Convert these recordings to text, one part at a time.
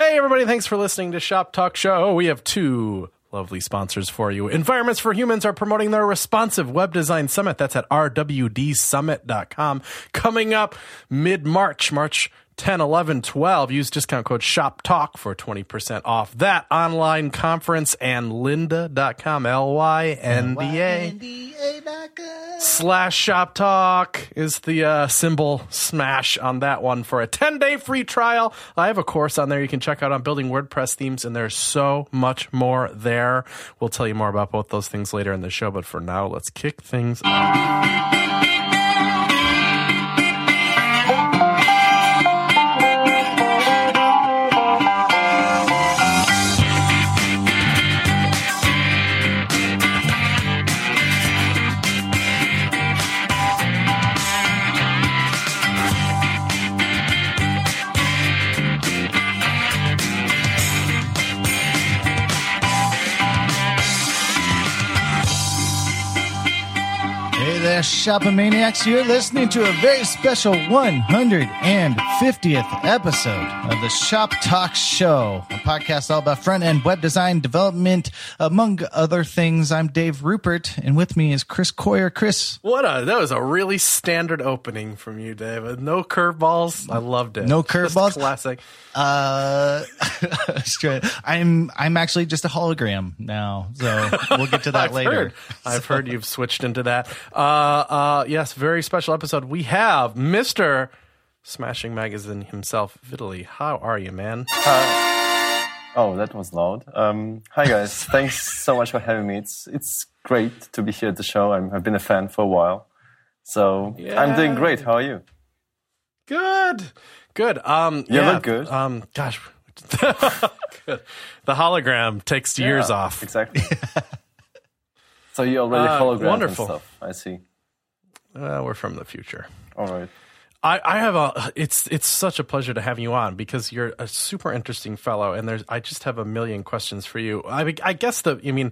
Hey, everybody. Thanks for listening to Shop Talk Show. We have two lovely sponsors for you. Environments for Humans are promoting their responsive web design summit. That's at rwdsummit.com. Coming up mid-March, March 10, 11, 12. Use discount code SHOPTALK for 20% off that online conference, and lynda.com, lynda.com/ShopTalk is the symbol smash on that one for a 10-day free trial. I have a course on there you can check out on building WordPress themes, and there's so much more there. We'll tell you more about both those things later in the show, but for now, let's kick things off. Shopomaniacs, you're listening to a very special 150th episode of the Shop Talk Show, a podcast all about front-end web design development, among other things. I'm Dave Rupert, and with me is Chris Coyer. Chris. That was a really standard opening from you, David. No curveballs. I loved it. No curveballs. Classic. I'm actually just a hologram now, so we'll get to that later. I've heard you've switched into that. Yes, very special episode. We have Mr. Smashing Magazine himself, Vitaly. How are you, man? Oh, that was loud. Hi, guys. Thanks so much for having me. It's great to be here at the show. I've been a fan for a while. So yeah. I'm doing great. How are you? Good. You look good. Gosh. Good. The hologram takes years off. Exactly. So you already holographed wonderful. And stuff. I see. We're from the future. All right. I have it's such a pleasure to have you on because you're a super interesting fellow, and I just have a million questions for you. I guess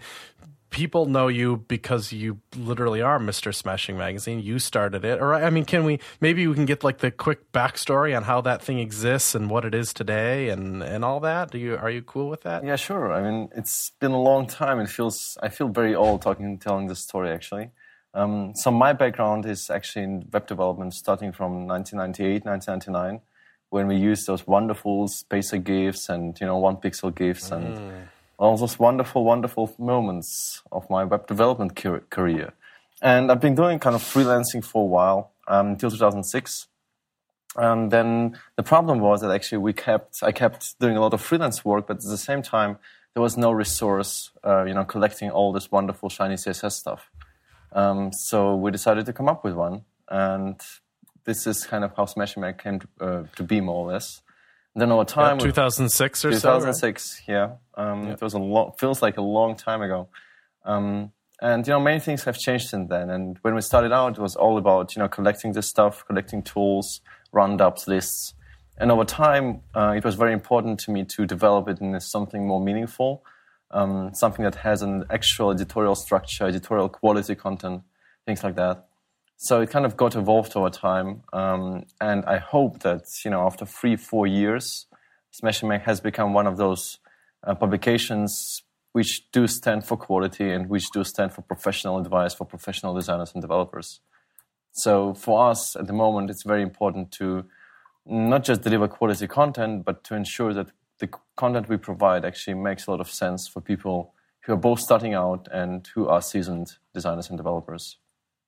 people know you because you literally are Mr. Smashing Magazine. You started it, or maybe we can get like the quick backstory on how that thing exists and what it is today and all that. Are you cool with that? Yeah, sure. I mean, it's been a long time. I feel very old telling this story actually. So my background is actually in web development, starting from 1998, 1999, when we used those wonderful spacer GIFs and 1-pixel GIFs and all those wonderful, wonderful moments of my web development career. And I've been doing kind of freelancing for a while, until 2006. And then the problem was that actually I kept doing a lot of freelance work, but at the same time, there was no resource, collecting all this wonderful shiny CSS stuff. So we decided to come up with one. And this is kind of how Smashing Mag came to be, more or less. Then over time, 2006 or 2006, so, right? Yeah. It was feels like a long time ago. And many things have changed since then. And when we started out, it was all about collecting this stuff, collecting tools, roundups, lists. And over time, it was very important to me to develop it into something more meaningful, something that has an actual editorial structure, editorial quality content, things like that. So it kind of got evolved over time, and I hope that, after 3-4 years, Smashing Mag has become one of those publications which do stand for quality and which do stand for professional advice for professional designers and developers. So for us, at the moment, it's very important to not just deliver quality content, but to ensure that the content we provide actually makes a lot of sense for people who are both starting out and who are seasoned designers and developers.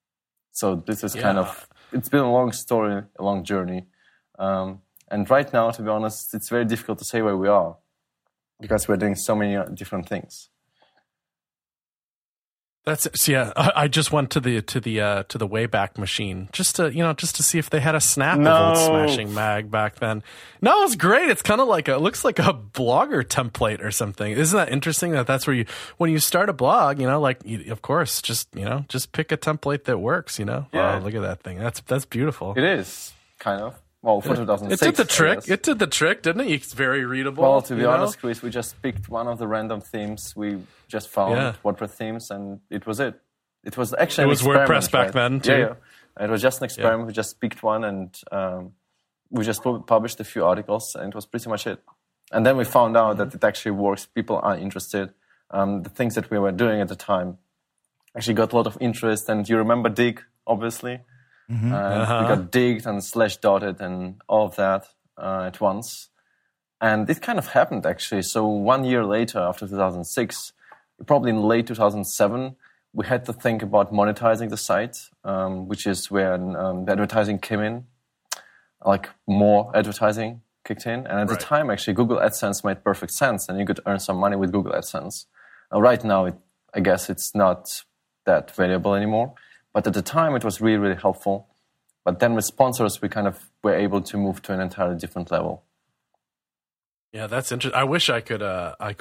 So this is it's been a long story, a long journey. And right now, to be honest, it's very difficult to say where we are because we're doing so many different things. I just went to the Wayback Machine just to see if they had a snap of old Smashing Mag back then. No, it's great. It's kind of it looks like a blogger template or something. Isn't that interesting? That's where when you start a blog, of course, just pick a template that works. Yeah. Wow, look at that thing. That's beautiful. It is kind of. Well, for 2006. It did the trick. It did the trick, didn't it? It's very readable. Well, to be honest, Chris, we just picked one of the random themes we just found, WordPress themes, and it was it. It was actually it was WordPress back then, too. Yeah. It was just an experiment. We just picked one, and we just published a few articles, and it was pretty much it. And then we found out that it actually works. People are interested. The things that we were doing at the time actually got a lot of interest. And you remember Dig, obviously. We got digged and /dotted and all of that at once. And it kind of happened, actually. So 1 year later, after 2006, probably in late 2007, we had to think about monetizing the site, which is where the advertising came in, like more advertising kicked in. And at the time, actually, Google AdSense made perfect sense, and you could earn some money with Google AdSense. Right now, I guess it's not that valuable anymore. But at the time, it was really, really helpful. But then with sponsors, we kind of were able to move to an entirely different level. Yeah, that's interesting. I wish I could. I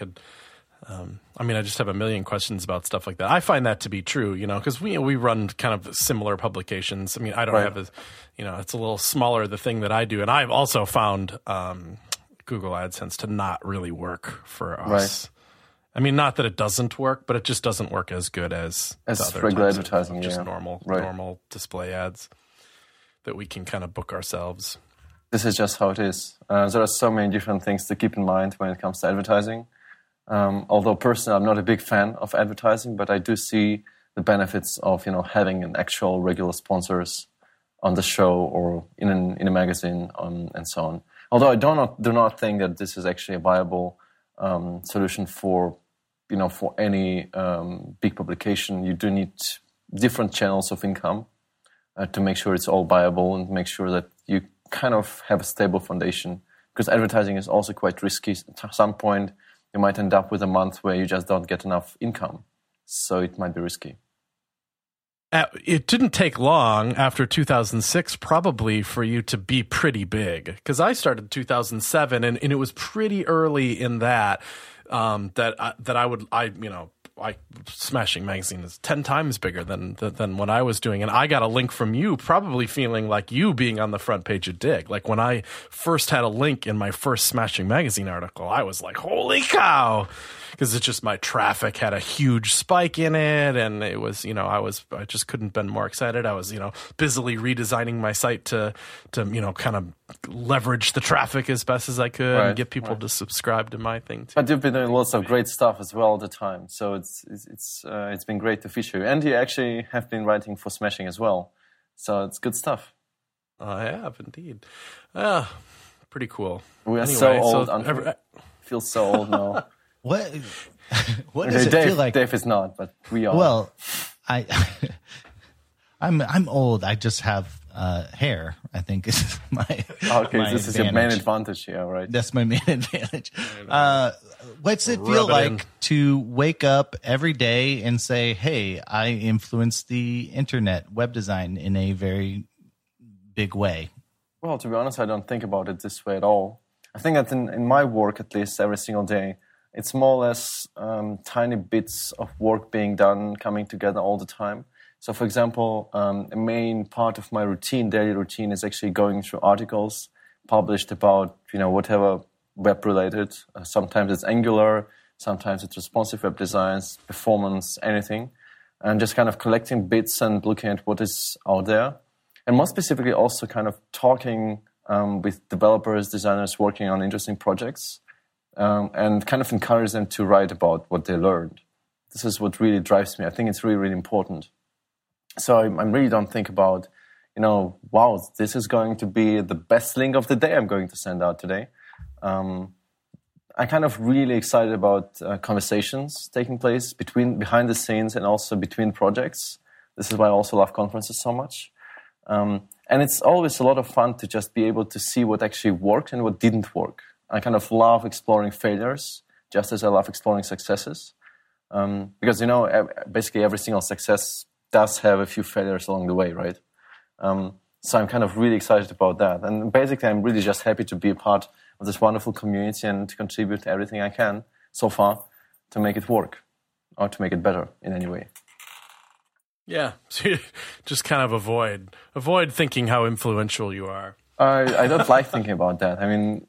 just have a million questions about stuff like that. I find that to be true, because we run kind of similar publications. I mean, I don't have it's a little smaller, the thing that I do. And I've also found Google AdSense to not really work for us. Right. I mean, not that it doesn't work, but it just doesn't work as good as regular advertising, just normal display ads that we can kind of book ourselves. This is just how it is. There are so many different things to keep in mind when it comes to advertising. Although personally, I'm not a big fan of advertising, but I do see the benefits of having an actual regular sponsors on the show or in a magazine and so on. Although I do not think that this is actually a viable solution for any big publication. You do need different channels of income to make sure it's all viable and make sure that you kind of have a stable foundation, because advertising is also quite risky. At some point, you might end up with a month where you just don't get enough income. So it might be risky. It didn't take long after 2006 probably for you to be pretty big, because I started in 2007 and it was pretty early in that Smashing Magazine is 10 times bigger than what I was doing. And I got a link from you, probably feeling like you being on the front page of Dig. Like when I first had a link in my first Smashing Magazine article, I was like, holy cow. Because it's just my traffic had a huge spike in it, and it was, I just couldn't been more excited. I was, busily redesigning my site to kind of leverage the traffic as best as I could and get people to subscribe to my thing too. But you've been doing lots of great stuff as well all the time, so it's been great to feature you. And you actually have been writing for Smashing as well, so it's good stuff. I have indeed. Pretty cool. We are so old. Feel so old now. What does it feel like? Dave is not, but we are. Well, I'm old. I just have hair, I think is my this is your main advantage here, right? That's my main advantage. What's it feel like to wake up every day and say, hey, I influenced the internet, web design in a very big way? Well, to be honest, I don't think about it this way at all. I think that in my work, at least every single day, it's more or less tiny bits of work being done, coming together all the time. So, for example, a main part of my daily routine, is actually going through articles published about, whatever web-related. Sometimes it's Angular, sometimes it's responsive web designs, performance, anything. And just kind of collecting bits and looking at what is out there. And more specifically, also kind of talking with developers, designers working on interesting projects. And kind of encourage them to write about what they learned. This is what really drives me. I think it's really, really important. So I really don't think about, wow, this is going to be the best link of the day I'm going to send out today. I'm kind of really excited about conversations taking place behind the scenes and also between projects. This is why I also love conferences so much. And it's always a lot of fun to just be able to see what actually worked and what didn't work. I kind of love exploring failures, just as I love exploring successes. Because, basically every single success does have a few failures along the way, right? So I'm kind of really excited about that. And basically, I'm really just happy to be a part of this wonderful community and to contribute to everything I can so far to make it work or to make it better in any way. Yeah, just kind of avoid thinking how influential you are. I don't like thinking about that. I mean,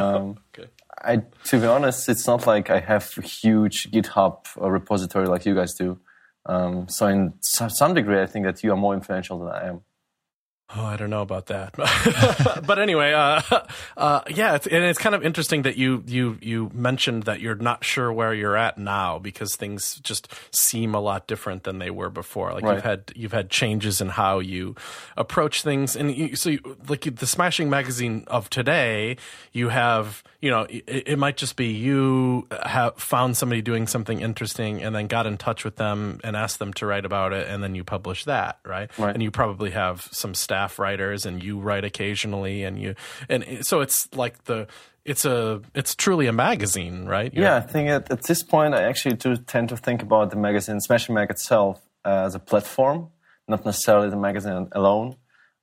okay. To be honest, it's not like I have a huge GitHub repository like you guys do. So in some degree, I think that you are more influential than I am. Oh, I don't know about that, but anyway, yeah, it's kind of interesting that you mentioned that you're not sure where you're at now because things just seem a lot different than they were before. Like Right. you've had changes in how you approach things, and the Smashing Magazine of today, you have it might just be you have found somebody doing something interesting and then got in touch with them and asked them to write about it, and then you publish that, right? Right. And you probably have some staff writers and you write occasionally and so it's like it's truly a magazine, right? Yeah, I think at this point I actually do tend to think about the magazine Smashing Mag itself as a platform, not necessarily the magazine alone.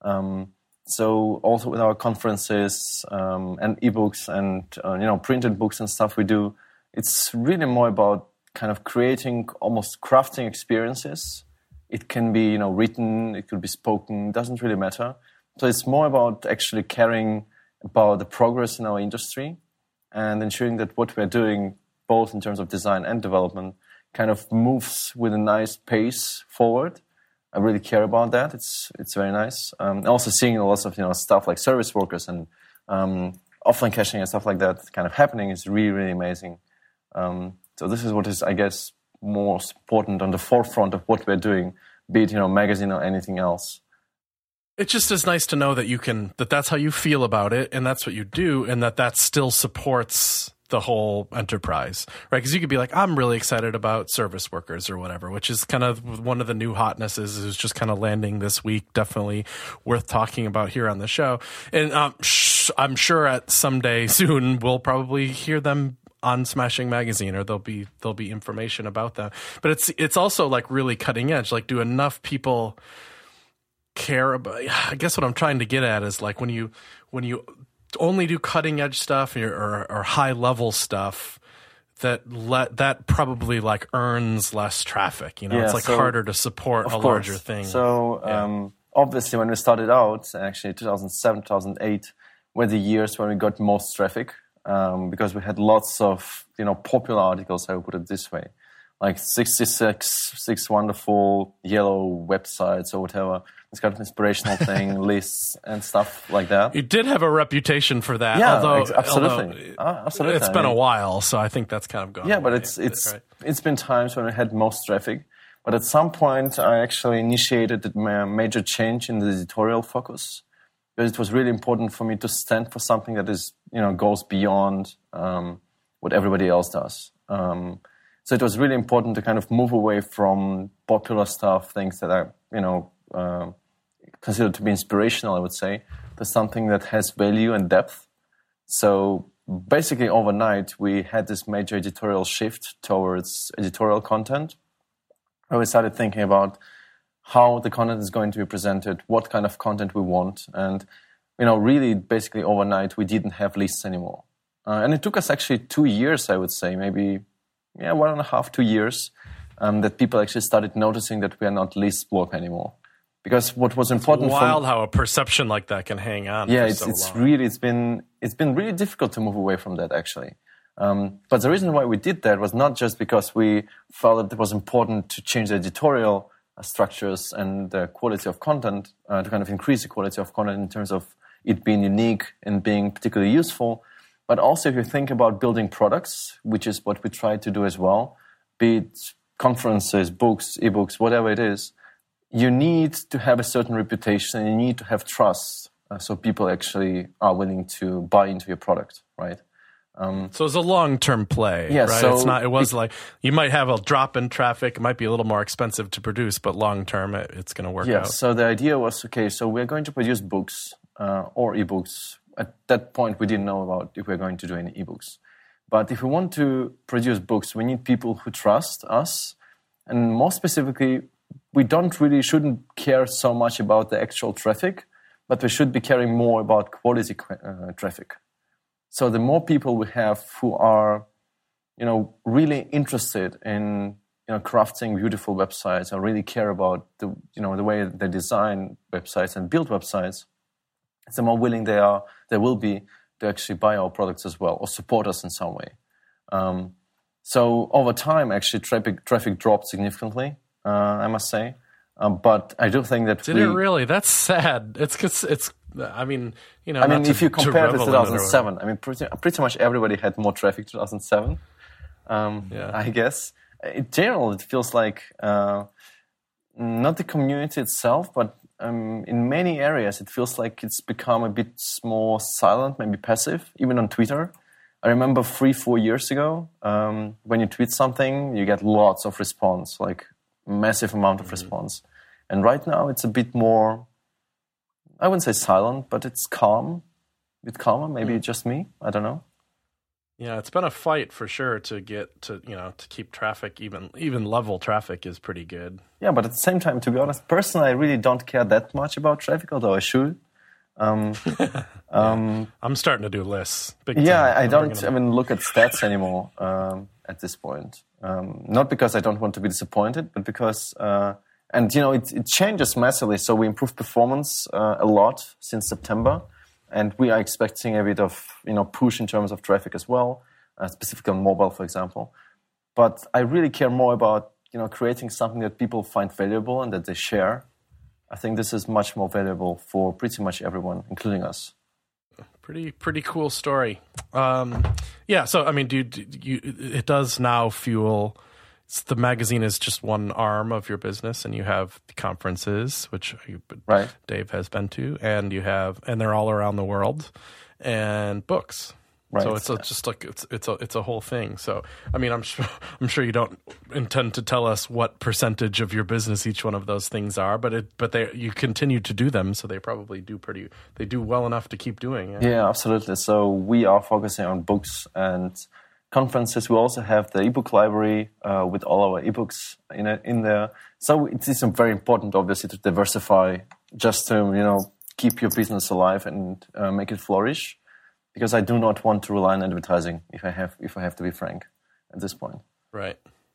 So also with our conferences and ebooks and printed books and stuff we do, it's really more about kind of creating, almost crafting experiences. It can be written, it could be spoken, doesn't really matter. So it's more about actually caring about the progress in our industry and ensuring that what we're doing, both in terms of design and development, kind of moves with a nice pace forward. I really care about that. It's very nice. Also seeing lots of stuff like service workers and offline caching and stuff like that kind of happening is really, really amazing. So this is what is, I guess, most important on the forefront of what we're doing, be it magazine or anything else. It just is nice to know that that's how you feel about it, and that's what you do, and that still supports the whole enterprise, right? Because you could be like, I'm really excited about service workers or whatever, which is kind of one of the new hotnesses is just kind of landing this week. Definitely worth talking about here on the show. And I'm sure at someday soon we'll probably hear them on Smashing Magazine, or there'll be information about them. But it's also like really cutting edge. Like, do enough people care about? I guess what I'm trying to get at is like when you only do cutting edge stuff or high level stuff, that probably like earns less traffic. It's like harder to support a larger thing. So obviously, when we started out, actually 2007, 2008 were the years when we got most traffic. Because we had lots of popular articles, I would put it this way, like 66 wonderful yellow websites or whatever. It's kind of inspirational thing, lists and stuff like that. You did have a reputation for that, yeah, absolutely. Absolutely. It's been a while, so I think that's kind of gone. Yeah, away. But it's been times when we had most traffic. But at some point, I actually initiated a major change in the editorial focus. Because it was really important for me to stand for something that is, goes beyond what everybody else does. So it was really important to kind of move away from popular stuff, things that are, considered to be inspirational, I would say, to something that has value and depth. So basically overnight, we had this major editorial shift towards editorial content, where we started thinking about how the content is going to be presented, what kind of content we want. And, really basically overnight, we didn't have lists anymore. And it took us actually 2 years, I would say, maybe 1.5, 2 years, that people actually started noticing that we are not list blog anymore. Because what was important it's wild how a perception like that can hang on. Yeah, for it's long. really, it's been really difficult to move away from that actually. But the reason why we did that was not just because we felt that it was important to change the editorial structures and the quality of content, to kind of increase the quality of content in terms of it being unique and being particularly useful. But also if you think about building products, which is what we try to do as well, be it conferences, books, ebooks, whatever it is, you need to have a certain reputation and you need to have trust so people actually are willing to buy into your product, right? So it's a long-term play, yeah, right? so it's not. It was like you might have a drop in traffic. It might be a little more expensive to produce, but long-term, it's going to work out. So the idea was, okay, so we're going to produce books or ebooks. At that point, we didn't know about if we're going to do any ebooks. But if we want to produce books, we need people who trust us. And more specifically, we shouldn't care so much about the actual traffic, but we should be caring more about quality traffic. So the more people we have who are, really interested in, crafting beautiful websites and really care about the way they design websites and build websites, the more willing they will be to actually buy our products as well or support us in some way. So over time, actually, traffic dropped significantly, I must say. But I do think that Did it really? That's sad. It's. I mean, if you compare it to 2007, I mean, pretty much everybody had more traffic 2007. I guess in general, it feels like not the community itself, but in many areas, it feels like it's become a bit more silent, maybe passive, even on Twitter. I remember 3-4 years ago, when you tweet something, you get lots of response, like massive amount of response. And right now, it's a bit more, I wouldn't say silent, but it's calm, a bit calmer. Maybe just me. I don't know. Yeah, it's been a fight for sure to get to keep traffic, even level traffic is pretty good. Yeah, but at the same time, to be honest, personally, I really don't care that much about traffic, although I should. I'm starting to do lists. I don't even look at stats anymore at this point. Not because I don't want to be disappointed, but because, it changes massively. So we improved performance a lot since September. And we are expecting a bit of, push in terms of traffic as well, specifically on mobile, for example. But I really care more about, creating something that people find valuable and that they share. I think this is much more valuable for pretty much everyone, including us. Pretty cool story. So I mean, it does now fuel. The magazine is just one arm of your business, and you have the conferences, which Dave has been to, and they're all around the world, and books. Right. So it's just like it's a whole thing. So I mean, I'm sure you don't intend to tell us what percentage of your business each one of those things are, but you continue to do them, so they probably do well enough to keep doing. Yeah, absolutely. So we are focusing on books and conferences. We also have the ebook library with all our ebooks in there. So it is very important, obviously, to diversify, just to keep your business alive and make it flourish. Because I do not want to rely on advertising, if I have to be frank, at this point. Right.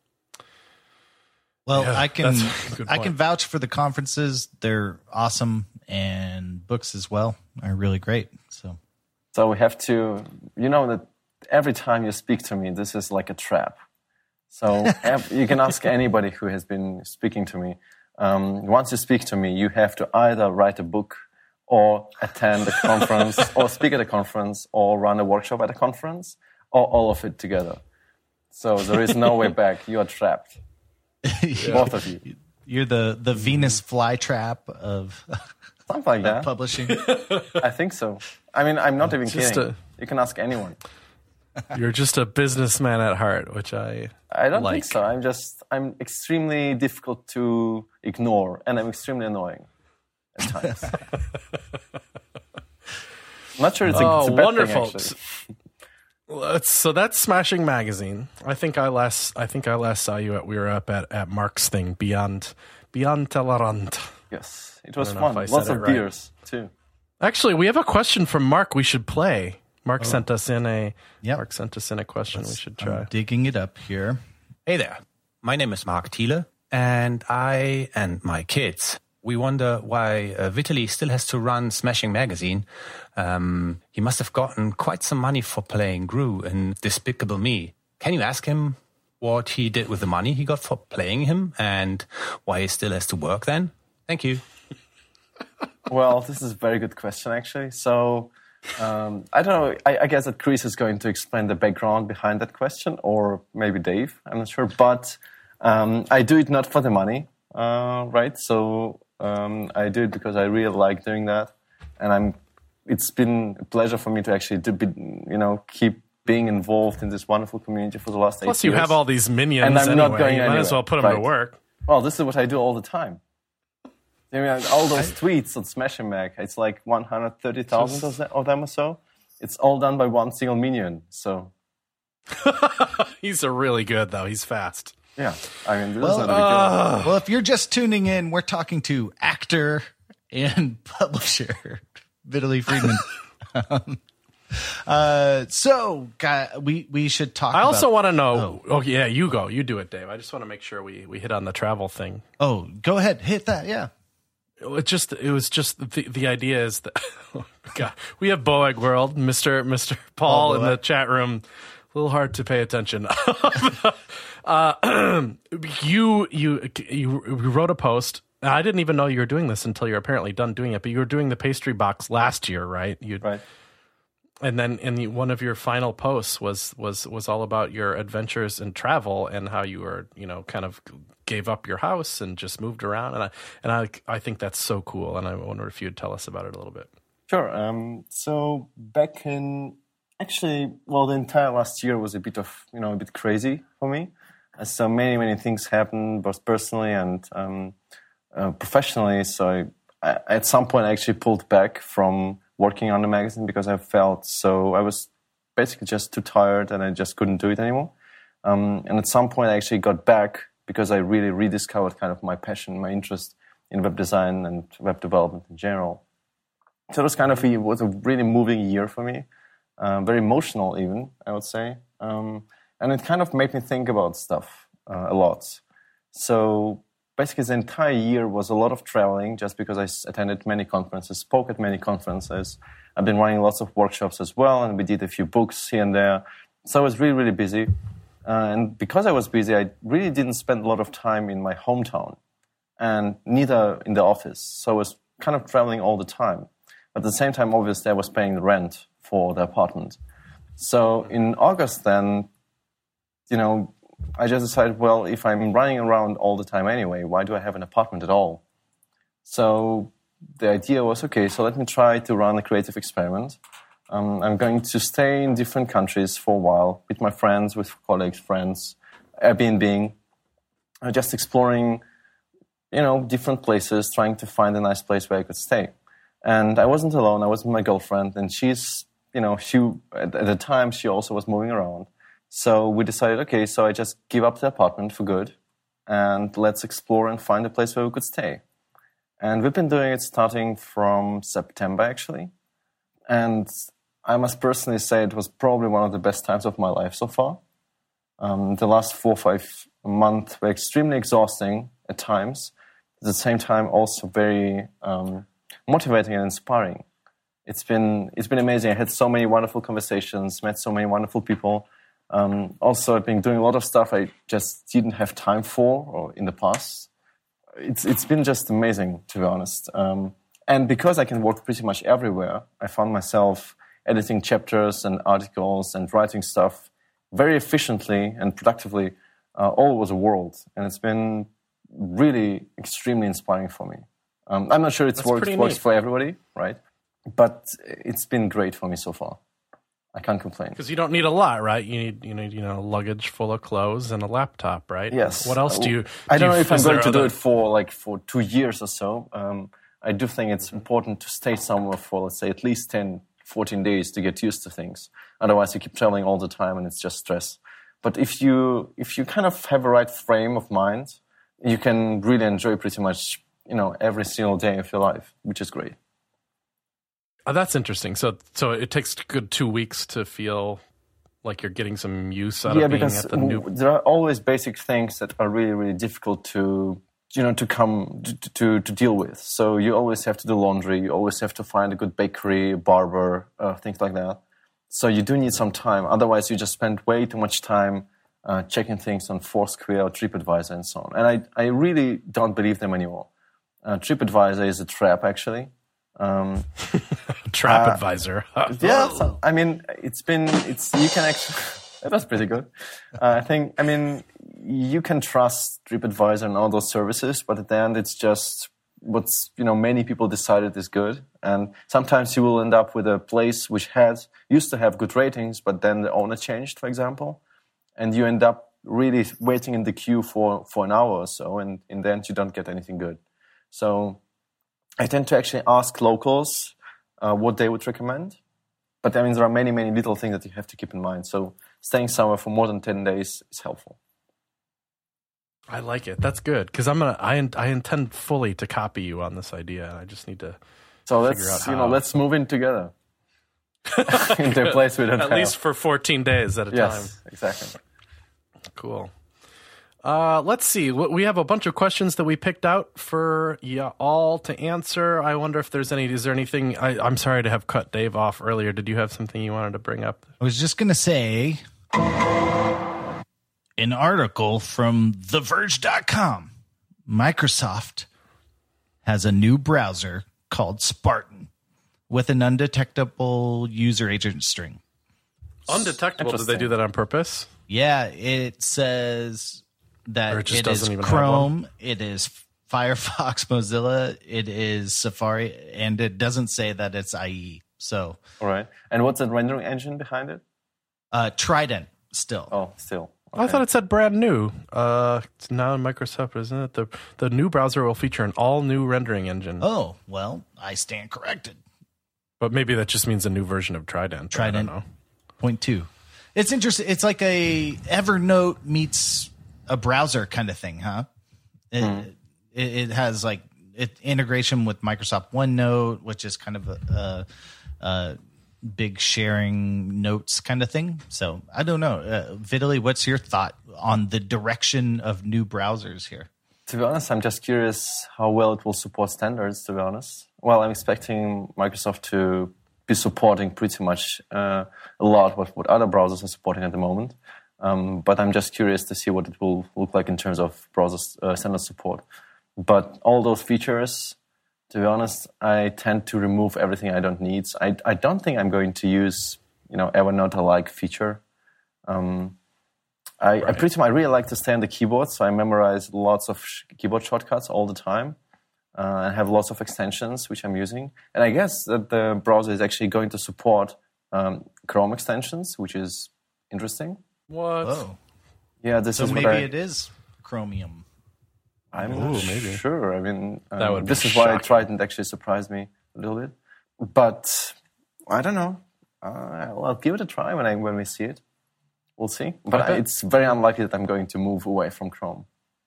Well, yeah, I can vouch for the conferences. They're awesome, and books as well are really great. So we have to, that every time you speak to me, this is like a trap. So you can ask anybody who has been speaking to me. Once you speak to me, you have to either write a book, or attend a conference, or speak at a conference, or run a workshop at a conference, or all of it together. So there is no way back. You are trapped. Yeah. Both of you. You're the Venus flytrap of something like that. Publishing. I think so. I mean, I'm not even kidding. You can ask anyone. You're just a businessman at heart, which I don't think so. I'm extremely difficult to ignore, and I'm extremely annoying at times. I'm not sure it's a bad wonderful thing, actually. So that's Smashing Magazine. I think I last saw you we were up at Mark's thing, Beyond Tellerrand. Yes, it was fun. Lots of beers too. Actually, we have a question from Mark we should play. Mark sent us in a question we should try. I'm digging it up here. Hey there. My name is Mark Thiele, and I and my kids, we wonder why Vitaly still has to run Smashing Magazine. He must have gotten quite some money for playing Gru in Despicable Me. Can you ask him what he did with the money he got for playing him and why he still has to work then? Thank you. Well, this is a very good question, actually. So, I don't know. I guess that Chris is going to explain the background behind that question, or maybe Dave. I'm not sure. But I do it not for the money, right? So I do it because I really like doing that. And it's been a pleasure for me to actually keep being involved in this wonderful community for the last 8 years. Plus, you have all these minions and I'm anyway. Not going you anywhere. Might as well put them to work. Well, this is what I do all the time. I mean, all those tweets on Smashing Mag, it's like 130,000 of them or so. It's all done by one single minion. So he's a really good though. He's fast. Yeah, I mean, this is not a big deal. Well, if you're just tuning in, we're talking to actor and publisher Vitaly Friedman. We should talk. I also want to know. Oh yeah, you go. You do it, Dave. I just want to make sure we hit on the travel thing. Oh, go ahead, hit that. Yeah. It was just the idea is that God, we have Boeg World, Mr. Paul in the chat room. A little hard to pay attention. You wrote a post I didn't even know you were doing this until you're apparently done doing it. But you were doing the pastry box last year, right? Right. And then one of your final posts was all about your adventures in travel and how you were, kind of gave up your house and just moved around. And I think that's so cool. And I wonder if you'd tell us about it a little bit. Sure. So back in the entire last year was a bit crazy for me. So many things happened, both personally and professionally. So I at some point I actually pulled back from working on the magazine because I was basically just too tired and I just couldn't do it anymore. And at some point I actually got back because I really rediscovered kind of my passion, my interest in web design and web development in general. So it was a really moving year for me, very emotional even, I would say. And it kind of made me think about stuff a lot. So basically the entire year was a lot of traveling just because I attended many conferences, spoke at many conferences. I've been running lots of workshops as well, and we did a few books here and there. So I was really, really busy. And because I was busy, I really didn't spend a lot of time in my hometown and neither in the office. So I was kind of traveling all the time. But at the same time, obviously, I was paying the rent for the apartment. So in August then, I just decided, well, if I'm running around all the time anyway, why do I have an apartment at all? So the idea was, okay, so let me try to run a creative experiment. I'm going to stay in different countries for a while with my friends, with colleagues, friends, Airbnb, just exploring, different places, trying to find a nice place where I could stay. And I wasn't alone. I was with my girlfriend, and she's, at the time, she also was moving around. So we decided, okay, so I just give up the apartment for good and let's explore and find a place where we could stay. And we've been doing it starting from September, actually. And I must personally say it was probably one of the best times of my life so far. The last 4 or 5 months were extremely exhausting at times. At the same time, also very motivating and inspiring. It's been amazing. I had so many wonderful conversations, met so many wonderful people. Also, I've been doing a lot of stuff I just didn't have time for or in the past. It's been just amazing, to be honest. And because I can work pretty much everywhere, I found myself editing chapters and articles and writing stuff very efficiently and productively all over the world. And it's been really extremely inspiring for me. I'm not sure it works for everybody, right? But it's been great for me so far. I can't complain. Because you don't need a lot, right? You need luggage full of clothes and a laptop, right? Yes. What else do you? I don't know if I'm going to do it for 2 years or so. I do think it's important to stay somewhere for, let's say, at least 10, 14 days to get used to things. Otherwise, you keep traveling all the time and it's just stress. But if you kind of have a right frame of mind, you can really enjoy pretty much, every single day of your life, which is great. Oh, that's interesting. So it takes a good 2 weeks to feel like you're getting some use out of being at the new. There are always basic things that are really, really difficult to deal with. So you always have to do laundry. You always have to find a good bakery, barber, things like that. So you do need some time. Otherwise, you just spend way too much time checking things on Foursquare or TripAdvisor and so on. And I really don't believe them anymore. TripAdvisor is a trap, actually. TripAdvisor. Yeah, so, you can actually, that was pretty good. You can trust TripAdvisor and all those services, but at the end, it's just what's, many people decided is good. And sometimes you will end up with a place which used to have good ratings, but then the owner changed, for example. And you end up really waiting in the queue for an hour or so, and in the end, you don't get anything good. So I tend to actually ask locals what they would recommend. But there are many, many little things that you have to keep in mind. So staying somewhere for more than 10 days is helpful. I like it. That's good. Because I intend fully to copy you on this idea. I just need to figure out how. Let's move in together. Into a place we don't have. At least for 14 days at a time. Yes, exactly. Cool. Let's see. We have a bunch of questions that we picked out for you all to answer. I wonder if is there anything, I'm sorry to have cut Dave off earlier. Did you have something you wanted to bring up? I was just going to say an article from TheVerge.com. Microsoft has a new browser called Spartan with an undetectable user agent string. Undetectable? Did they do that on purpose? Yeah, it says that it just it doesn't is even have one? Chrome, it is Firefox, Mozilla, it is Safari, and it doesn't say that it's IE. So, All right. And what's the rendering engine behind it? Trident still. Oh, still. I thought it said brand new. It's now in Microsoft, isn't it? The new browser will feature an all-new rendering engine. Oh, well, I stand corrected. But maybe that just means a new version of Trident. Trident I don't know. 0.2. It's interesting. It's like a Evernote meets a browser kind of thing, huh? It has like integration with Microsoft OneNote, which is kind of a big sharing notes kind of thing. So I don't know. Vitaly, what's your thought on the direction of new browsers here? To be honest, I'm just curious how well it will support standards, to be honest. Well, I'm expecting Microsoft to be supporting pretty much a lot what other browsers are supporting at the moment. But I'm just curious to see what it will look like in terms of browser standard support. But all those features, to be honest, I tend to remove everything I don't need. I don't think I'm going to use, Evernote-like feature. I really like to stay on the keyboard, so I memorize lots of keyboard shortcuts all the time. And have lots of extensions which I'm using. And I guess that the browser is actually going to support Chrome extensions, which is interesting. What? Oh, Yeah, this so is maybe what it is Chromium. I'm not sure. I mean, That would be this is why shocking. Trident actually surprised me a little bit. But I don't know. I'll give it a try when we see it. We'll see. But it's very unlikely that I'm going to move away from Chrome.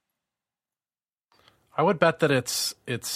I would bet that it's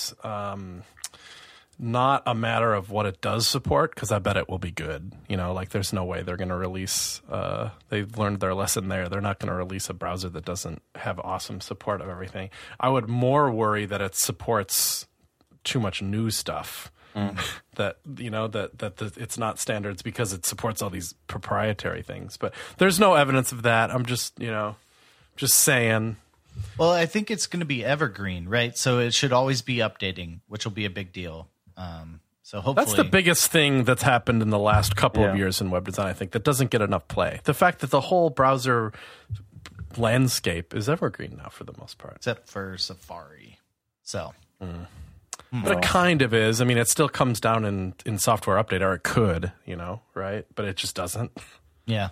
not a matter of what it does support, because I bet it will be good. There's no way they're going to release. They've learned their lesson there. They're not going to release a browser that doesn't have awesome support of everything. I would more worry that it supports too much new stuff. That it's not standards because it supports all these proprietary things. But there's no evidence of that. I'm just saying. Well, I think it's going to be evergreen, right? So it should always be updating, which will be a big deal. So hopefully, that's the biggest thing that's happened in the last couple of years in web design, I think, that doesn't get enough play. The fact that the whole browser landscape is evergreen now for the most part. except for Safari. So But it kind of is. I mean, it still comes down in software update, or it could, right? But it just doesn't. yeah.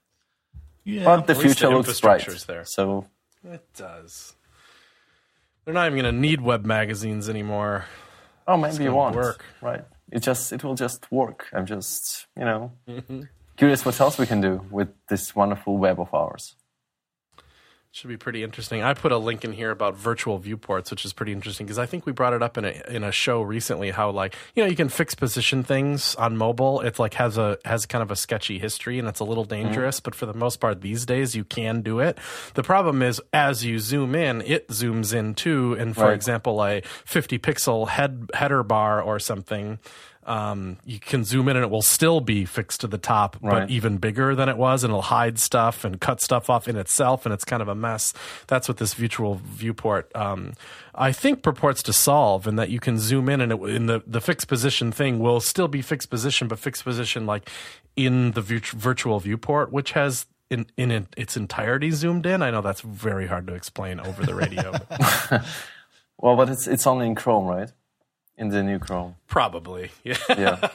But the At least future the looks bright. infrastructure's there. So It does. They're not even going to need web magazines anymore. maybe you won't. work. Right. It will just work. I'm just, curious what else we can do with this wonderful web of ours. Should be pretty interesting. I put a link in here about virtual viewports, which is pretty interesting because I think we brought it up in a show recently. How you can fix position things on mobile. It's has kind of a sketchy history and it's a little dangerous. But for the most part, these days you can do it. The problem is as you zoom in, it zooms in too. And for example, a 50 pixel header bar or something. You can zoom in and it will still be fixed to the top, but even bigger than it was, and it'll hide stuff and cut stuff off in itself, and it's kind of a mess. That's what this virtual viewport, I think, purports to solve, and that you can zoom in and in the fixed position thing will still be fixed position, but fixed position in the virtual viewport, which has in its entirety zoomed in. I know that's very hard to explain over the radio. Well, but it's only in Chrome, right? In the new Chrome. Probably, yeah. Yeah.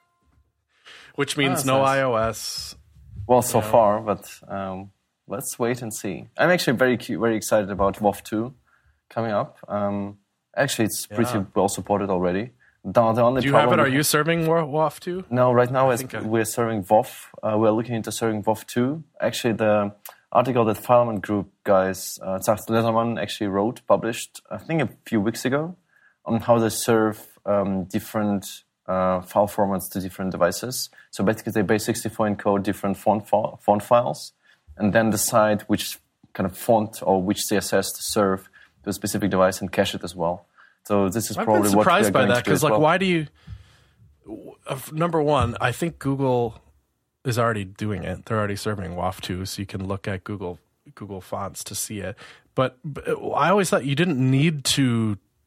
Which means no nice. iOS. Well, so far, but let's wait and see. I'm actually very excited about WoW 2 coming up. Actually, it's pretty well supported already. The only Do you problem have it? Are you serving WoW 2? No, right now we're serving WoW. We're looking into serving WoW 2. Actually, the article that Fileman Group guys, Zach Letterman, actually published, I think a few weeks ago, on how they serve different file formats to different devices. So basically, they base64 encode different font files, and then decide which kind of font or which CSS to serve to a specific device and cache it as well. So this is I've probably been what we're surprised by going that to do as well. why do you? Number one, I think Google is already doing it. They're already serving WoW 2, so you can look at Google fonts to see it. But I always thought you didn't need to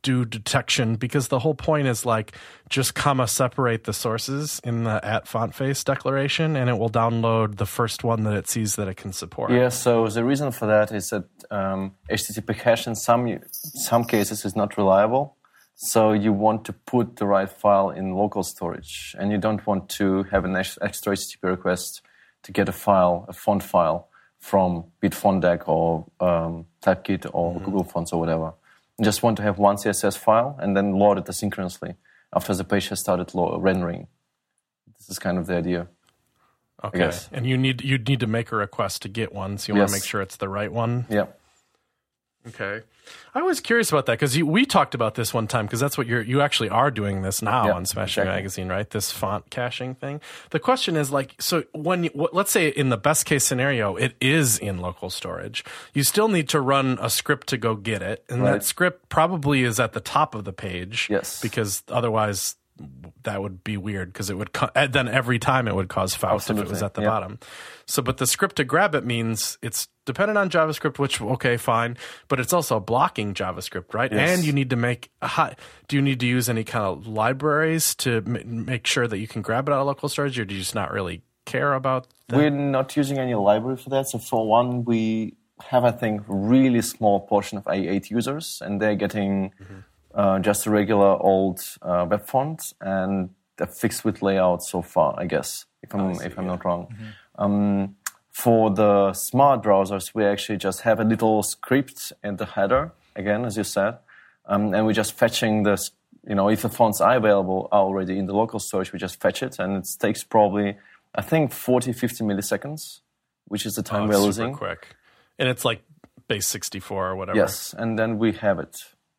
do detection, because the whole point is like just separate the sources in the @fontface declaration, and it will download the first one that it sees that it can support. Yeah, so the reason for that is that HTTP cache in some cases is not reliable. So you want to put the right file in local storage, and you don't want to have an extra HTTP request to get a font file from Bitfont or Typekit or Google Fonts or whatever. You just want to have one CSS file and then load it asynchronously after the page has started rendering. This is kind of the idea. Okay, and you'd need to make a request to get one, so you want to make sure it's the right one. Yeah. Okay, I was curious about that because we talked about this one time, because that's what you actually are doing this now on Smashing Magazine, right? This font caching thing. The question is like, so let's say in the best case scenario, it is in local storage. You still need to run a script to go get it, and that script probably is at the top of the page. Yes, because otherwise that would be weird, because it would then every time it would cause fault if it was at the bottom. So, but the script to grab it means it's dependent on JavaScript, which, okay, fine, but it's also blocking JavaScript, right? Yes. And you need to do you need to use any kind of libraries to make sure that you can grab it out of local storage, or do you just not really care about that? We're not using any library for that. So for one, we have, I think, a really small portion of A8 users, and they're getting just a regular old web font and a fixed width layout so far, I guess, if I'm not wrong. For the smart browsers, we actually just have a little script in the header, again, as you said, and we're just fetching this, if the fonts are available already in the local storage, we just fetch it, and it takes probably, I think, 40, 50 milliseconds, which is the time we're losing. Super quick. And it's like base 64 or whatever. Yes, and then we have it.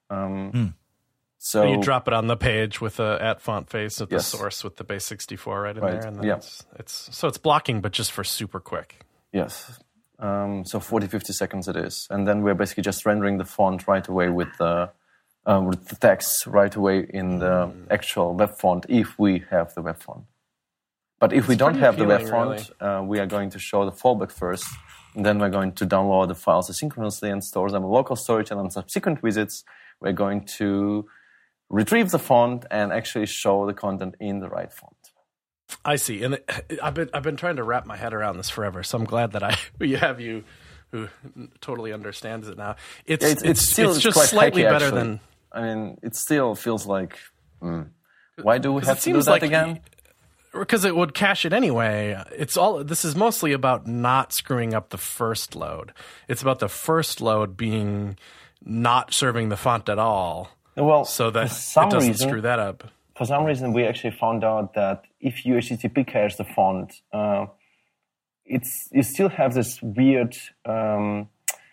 So and you drop it on the page with the @fontface at the source with the base 64 right in there, and then it's blocking, but just for super quick. Yes, so 40, 50 seconds it is, and then we're basically just rendering the font right away with the text right away in the actual web font if we have the web font. But if we don't have the web font, we are going to show the fallback first, and then we're going to download the files asynchronously and store them in local storage, and on subsequent visits, we're going to retrieve the font and actually show the content in the right font. I see, and I've been trying to wrap my head around this forever. So I'm glad that you have you who totally understands it now. It's just slightly better than. I mean, it still feels like. Why do we have to do that again? Because it would cache it anyway. This is mostly about not screwing up the first load. It's about the first load being not serving the font at all. Well, so that it doesn't screw that up. For some reason, we actually found out that if you HTTP cache the font, you still have this weird fault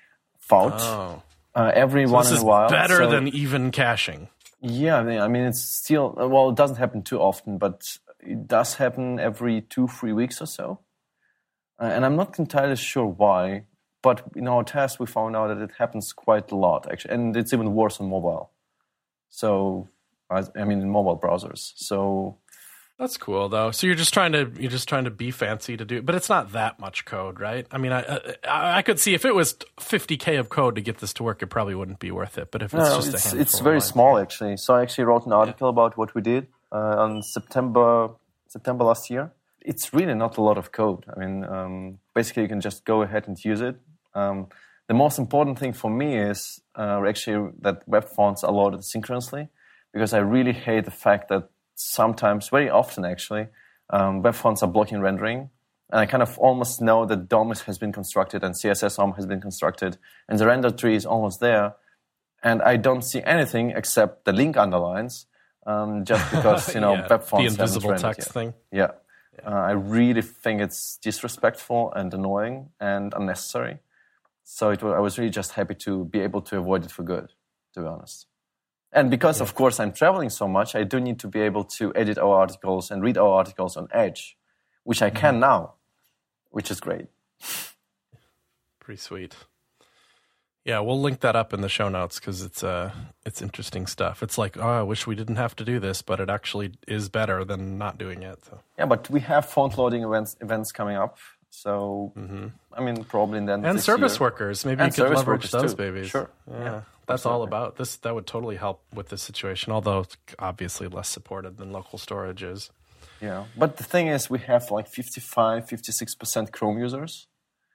every once in a while. This is better than even caching. Yeah, I mean, it's still, it doesn't happen too often, but it does happen every 2-3 weeks or so. And I'm not entirely sure why, but in our test, we found out that it happens quite a lot, actually, and it's even worse on mobile. So, in mobile browsers. So that's cool, though. So you're just trying to be fancy to do it, but it's not that much code, right? I mean, I could see if it was 50K of code to get this to work, it probably wouldn't be worth it. But if it's very small, actually. So I actually wrote an article about what we did on September last year. It's really not a lot of code. I mean, basically, you can just go ahead and use it. The most important thing for me is actually that web fonts are loaded synchronously, because I really hate the fact that sometimes, very often actually, web fonts are blocking rendering. And I kind of almost know that DOM has been constructed and CSS DOM has been constructed, and the render tree is almost there. And I don't see anything except the link underlines, just because, web fonts the invisible text thing. Yeah. I really think it's disrespectful and annoying and unnecessary. So I was really just happy to be able to avoid it for good, to be honest. And because, of course, I'm traveling so much, I do need to be able to edit our articles and read our articles on Edge, which I can now, which is great. Pretty sweet. Yeah, we'll link that up in the show notes because it's interesting stuff. It's like, I wish we didn't have to do this, but it actually is better than not doing it. So. Yeah, but we have font loading events coming up. So, I mean, probably then. And this service year. workers. Maybe And you could service leverage workers those too. babies. Sure. Yeah. That's all about this. That would totally help with this situation, although it's obviously less supported than local storage is. Yeah. But the thing is, we have like 55, 56% Chrome users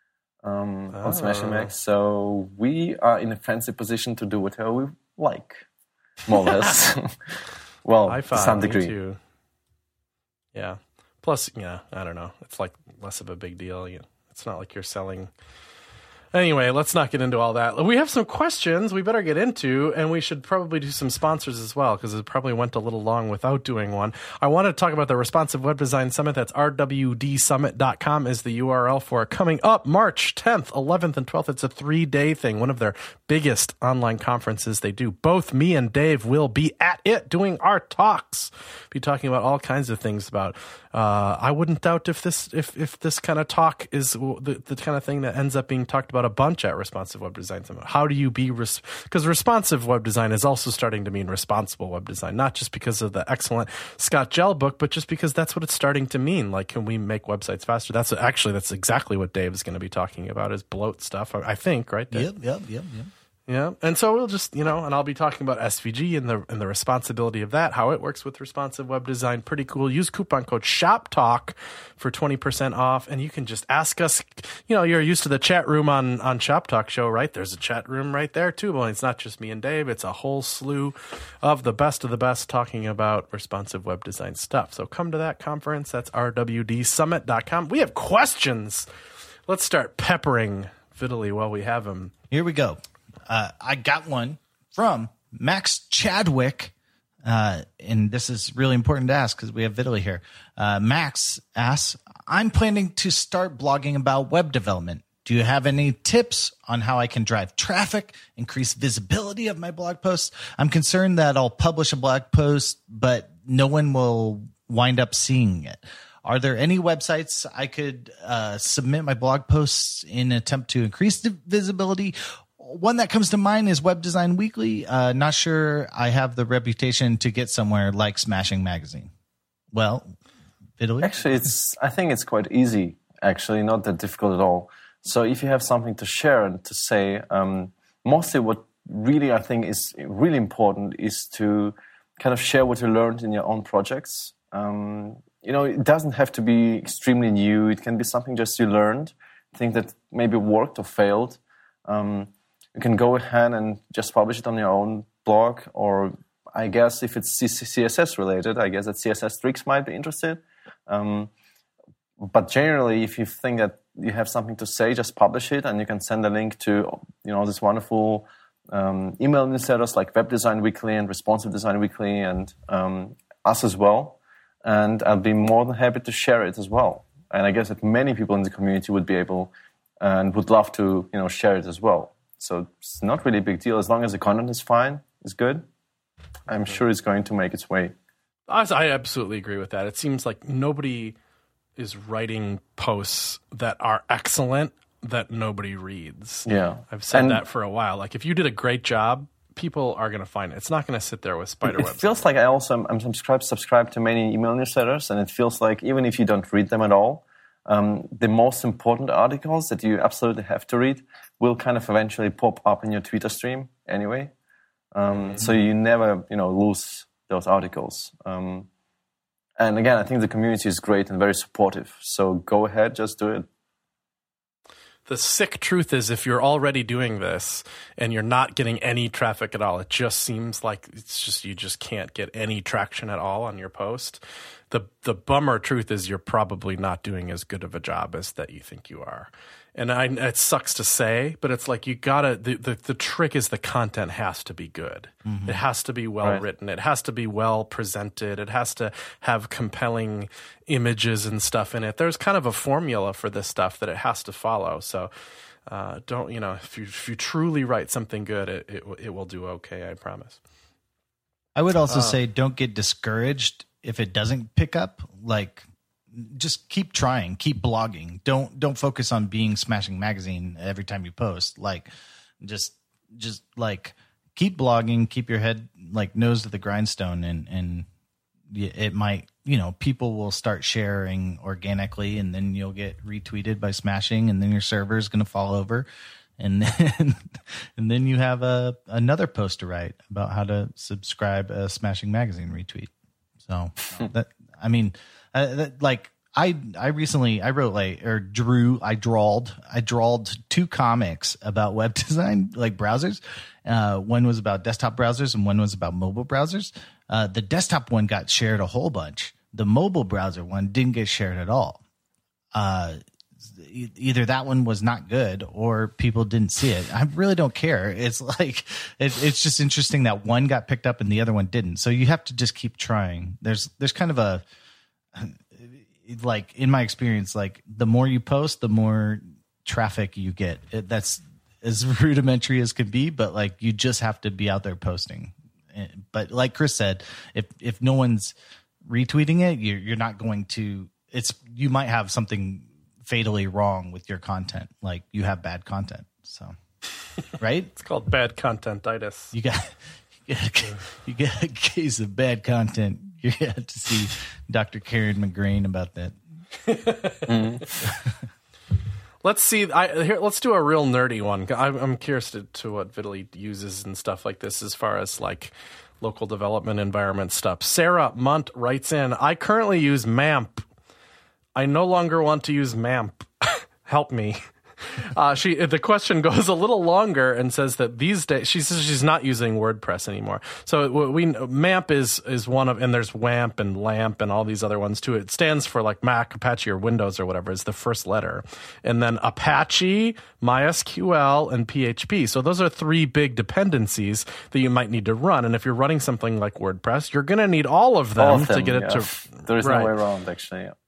on Smashing Macs. So we are in a fancy position to do whatever we like, more or less. Well, to some degree. Too. Yeah. Plus, yeah, I don't know. It's like less of a big deal. It's not like you're selling. Anyway, let's not get into all that. We have some questions we better get into, and we should probably do some sponsors as well, because it probably went a little long without doing one. I want to talk about the Responsive Web Design Summit. That's rwdsummit.com is the URL for it. Coming up March 10th, 11th, and 12th. It's a 3-day thing, one of their biggest online conferences they do. Both me and Dave will be at it doing our talks. Be talking about all kinds of things about I wouldn't doubt if this kind of talk is the kind of thing that ends up being talked about a bunch at Responsive Web Design Summit. How do you be because responsive web design is also starting to mean responsible web design, not just because of the excellent Scott Gell book, but just because that's what it's starting to mean. Like, can we make websites faster? That's exactly what Dave is going to be talking about, is bloat stuff, I think, right, Dave? Yep. Yeah, and so we'll just, and I'll be talking about SVG and the responsibility of that, how it works with responsive web design. Pretty cool. Use coupon code SHOPTALK for 20% off, and you can just ask us. You're used to the chat room on Shop Talk Show, right? There's a chat room right there too. Well, it's not just me and Dave; it's a whole slew of the best talking about responsive web design stuff. So come to that conference. That's rwdsummit.com. We have questions. Let's start peppering Vitaly while we have him. Here we go. I got one from Max Chadwick, and this is really important to ask because we have Vitaly here. Max asks, I'm planning to start blogging about web development. Do you have any tips on how I can drive traffic, increase visibility of my blog posts? I'm concerned that I'll publish a blog post, but no one will wind up seeing it. Are there any websites I could submit my blog posts in an attempt to increase the visibility? One that comes to mind is Web Design Weekly. Not sure I have the reputation to get somewhere like Smashing Magazine. Well, Vitaly? Actually, I think it's quite easy, actually, not that difficult at all. So if you have something to share and to say, mostly what really I think is really important is to kind of share what you learned in your own projects. It doesn't have to be extremely new. It can be something just you learned, thing that maybe worked or failed. You can go ahead and just publish it on your own blog, or I guess if it's CSS related, I guess that CSS Tricks might be interested. But generally, if you think that you have something to say, just publish it, and you can send a link to this wonderful email newsletters like Web Design Weekly and Responsive Design Weekly, and us as well. And I'll be more than happy to share it as well. And I guess that many people in the community would be able and would love to share it as well. So it's not really a big deal. As long as the content is fine, it's good, I'm sure it's going to make its way. I absolutely agree with that. It seems like nobody is writing posts that are excellent that nobody reads. Yeah. I've said that for a while. Like, if you did a great job, people are going to find it. It's not going to sit there with spiderwebs. It feels like I'm subscribed to many email newsletters, and it feels like even if you don't read them at all, the most important articles that you absolutely have to read will kind of eventually pop up in your Twitter stream anyway. So you never, lose those articles. And again, I think the community is great and very supportive. So go ahead, just do it. The sick truth is, if you're already doing this and you're not getting any traffic at all, it just seems like you just can't get any traction at all on your post. The bummer truth is you're probably not doing as good of a job as that you think you are. And it sucks to say, but it's like you gotta. The trick is the content has to be good. Mm-hmm. It has to be well written. It has to be well presented. It has to have compelling images and stuff in it. There's kind of a formula for this stuff that it has to follow. So don't if you truly write something good, it will do okay. I promise. I would also say don't get discouraged if it doesn't pick up. Like, just keep trying, keep blogging. Don't focus on being Smashing Magazine every time you post. Like, just like keep blogging, keep your head like nose to the grindstone, and it might people will start sharing organically, and then you'll get retweeted by Smashing, and then your server is going to fall over. And then you have another post to write about how to subscribe a Smashing Magazine retweet. So I recently drawled 2 comics about web design, like browsers. One was about desktop browsers and one was about mobile browsers. The desktop one got shared a whole bunch. The mobile browser one didn't get shared at all. Either that one was not good or people didn't see it. I really don't care. It's like, it's just interesting that one got picked up and the other one didn't. So you have to just keep trying. There's kind of like in my experience, like the more you post, the more traffic you get. That's as rudimentary as can be, but like you just have to be out there posting. But like Chris said, if no one's retweeting it, you're not going to, you might have something fatally wrong with your content. Like you have bad content. So, right? It's called bad contentitis. You get a case of bad content. You have to see Dr. Karen McGrain about that. Let's see. Let's do a real nerdy one. I'm curious to what Vitaly uses and stuff like this as far as like local development environment stuff. Sarah Munt writes in, I currently use MAMP. I no longer want to use MAMP. Help me. The question goes a little longer and says that these days she says she's not using WordPress anymore. So MAMP is one of, and there's WAMP and LAMP and all these other ones too. It stands for like Mac, Apache, or Windows or whatever is the first letter, and then Apache, MySQL, and PHP. So those are 3 big dependencies that you might need to run. And if you're running something like WordPress, you're going to need all of them to get it to. There's no way around, actually. Yeah.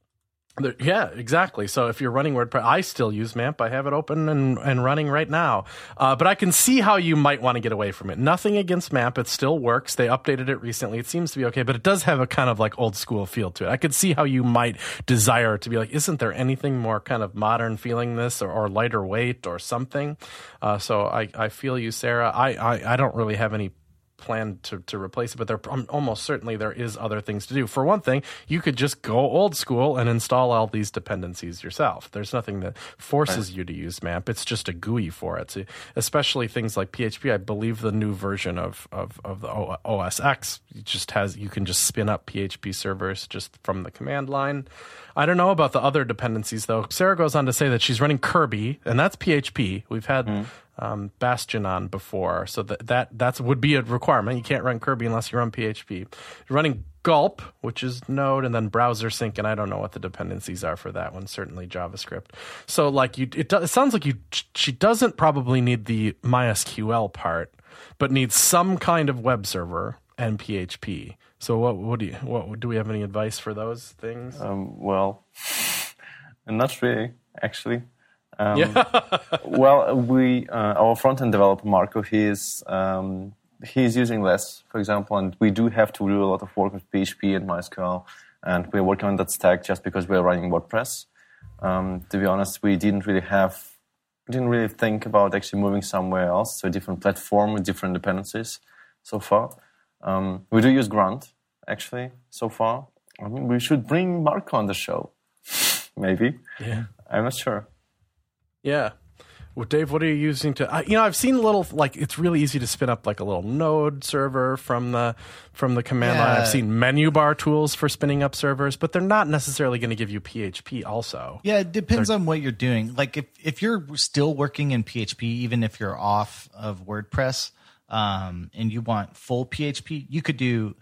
Yeah, exactly. So if you're running WordPress, I still use MAMP. I have it open and running right now. But I can see how you might want to get away from it. Nothing against MAMP. It still works. They updated it recently. It seems to be okay, but it does have a kind of like old school feel to it. I could see how you might desire to be like, isn't there anything more kind of modern feeling this or lighter weight or something? So I feel you, Sarah. I don't really have any plan to replace it, but almost certainly there is other things to do. For one thing, you could just go old school and install all these dependencies yourself. There's nothing that forces you to use MAMP. It's just a GUI for it. So especially things like PHP. I believe the new version of the OS X you can just spin up PHP servers just from the command line. I don't know about the other dependencies though. Sarah goes on to say that she's running Kirby, and that's PHP. We've had Bastion on before, so that would be a requirement. You can't run Kirby unless you run PHP. You're running Gulp, which is Node, and then Browser Sync, and I don't know what the dependencies are for that one. Certainly JavaScript. So like it sounds like she doesn't probably need the MySQL part, but needs some kind of web server and PHP. So what do we have any advice for those things? Well, not really, actually. Well, our front-end developer Marco, he's using less, for example, and we do have to do a lot of work with PHP and MySQL, and we're working on that stack just because we're running WordPress. To be honest, we didn't really think about actually moving somewhere else to a different platform with different dependencies so far. We do use Grunt, actually, so far. I mean, we should bring Marco on the show, maybe. Yeah, I'm not sure. Yeah. Well, Dave, what are you using to? I've seen little, like, it's really easy to spin up like a little Node server from the command line. I've seen menu bar tools for spinning up servers, but they're not necessarily going to give you PHP also. Yeah, it depends on what you're doing. Like if you're still working in PHP, even if you're off of WordPress, and you want full PHP, you could do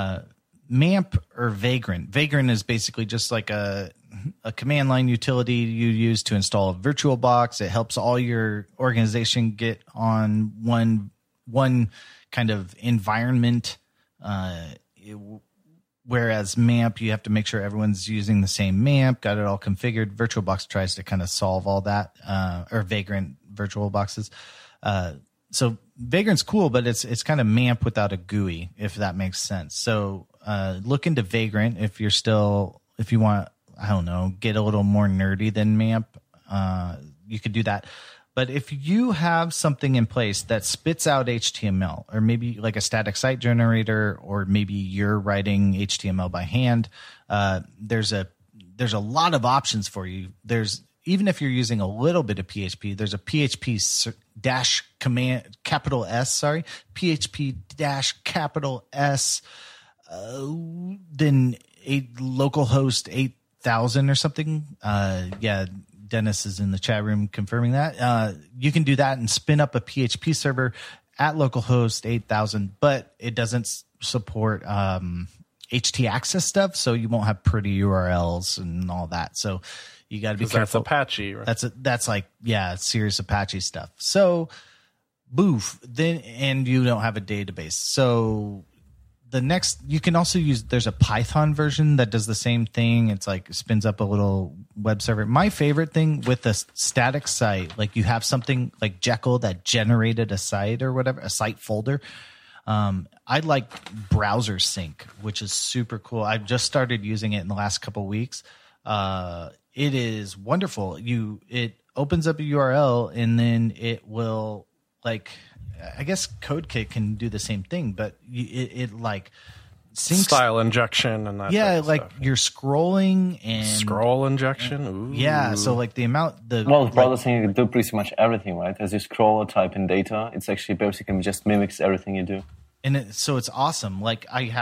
MAMP or Vagrant. Vagrant is basically just like a command line utility you use to install a VirtualBox. It helps all your organization get on one kind of environment. Whereas MAMP, you have to make sure everyone's using the same MAMP, got it all configured. VirtualBox tries to kind of solve all that, or Vagrant VirtualBoxes. So Vagrant's cool, but it's kind of MAMP without a GUI, if that makes sense. So look into Vagrant if you want, I don't know, get a little more nerdy than MAMP. You could do that. But if you have something in place that spits out HTML, or maybe like a static site generator, or maybe you're writing HTML by hand, there's a lot of options for you. Even if you're using a little bit of PHP, there's a PHP dash command capital S, PHP dash capital S, then localhost 8000 or something. Dennis is in the chat room confirming that. You can do that and spin up a PHP server at localhost 8000, but it doesn't support htaccess stuff, so you won't have pretty URLs and all that. So you got to be careful. That's Apache, right? That's like serious Apache stuff. So boof, and you don't have a database. So the next, you can also use, there's a Python version that does the same thing. It's like spins up a little web server. My favorite thing with a static site, like you have something like Jekyll that generated a site or whatever, a site folder. I like Browser Sync, which is super cool. I've just started using it in the last couple of weeks. It is wonderful. It opens up a URL and then it will, like, I guess CodeKit can do the same thing, but it like syncs style injection and that. Yeah, like stuff. You're scrolling and scroll injection. Ooh. Yeah, so like the amount Browser Sync can do pretty much everything, right? As you scroll or type in data, it's actually basically just mimics everything you do. And so it's awesome. Like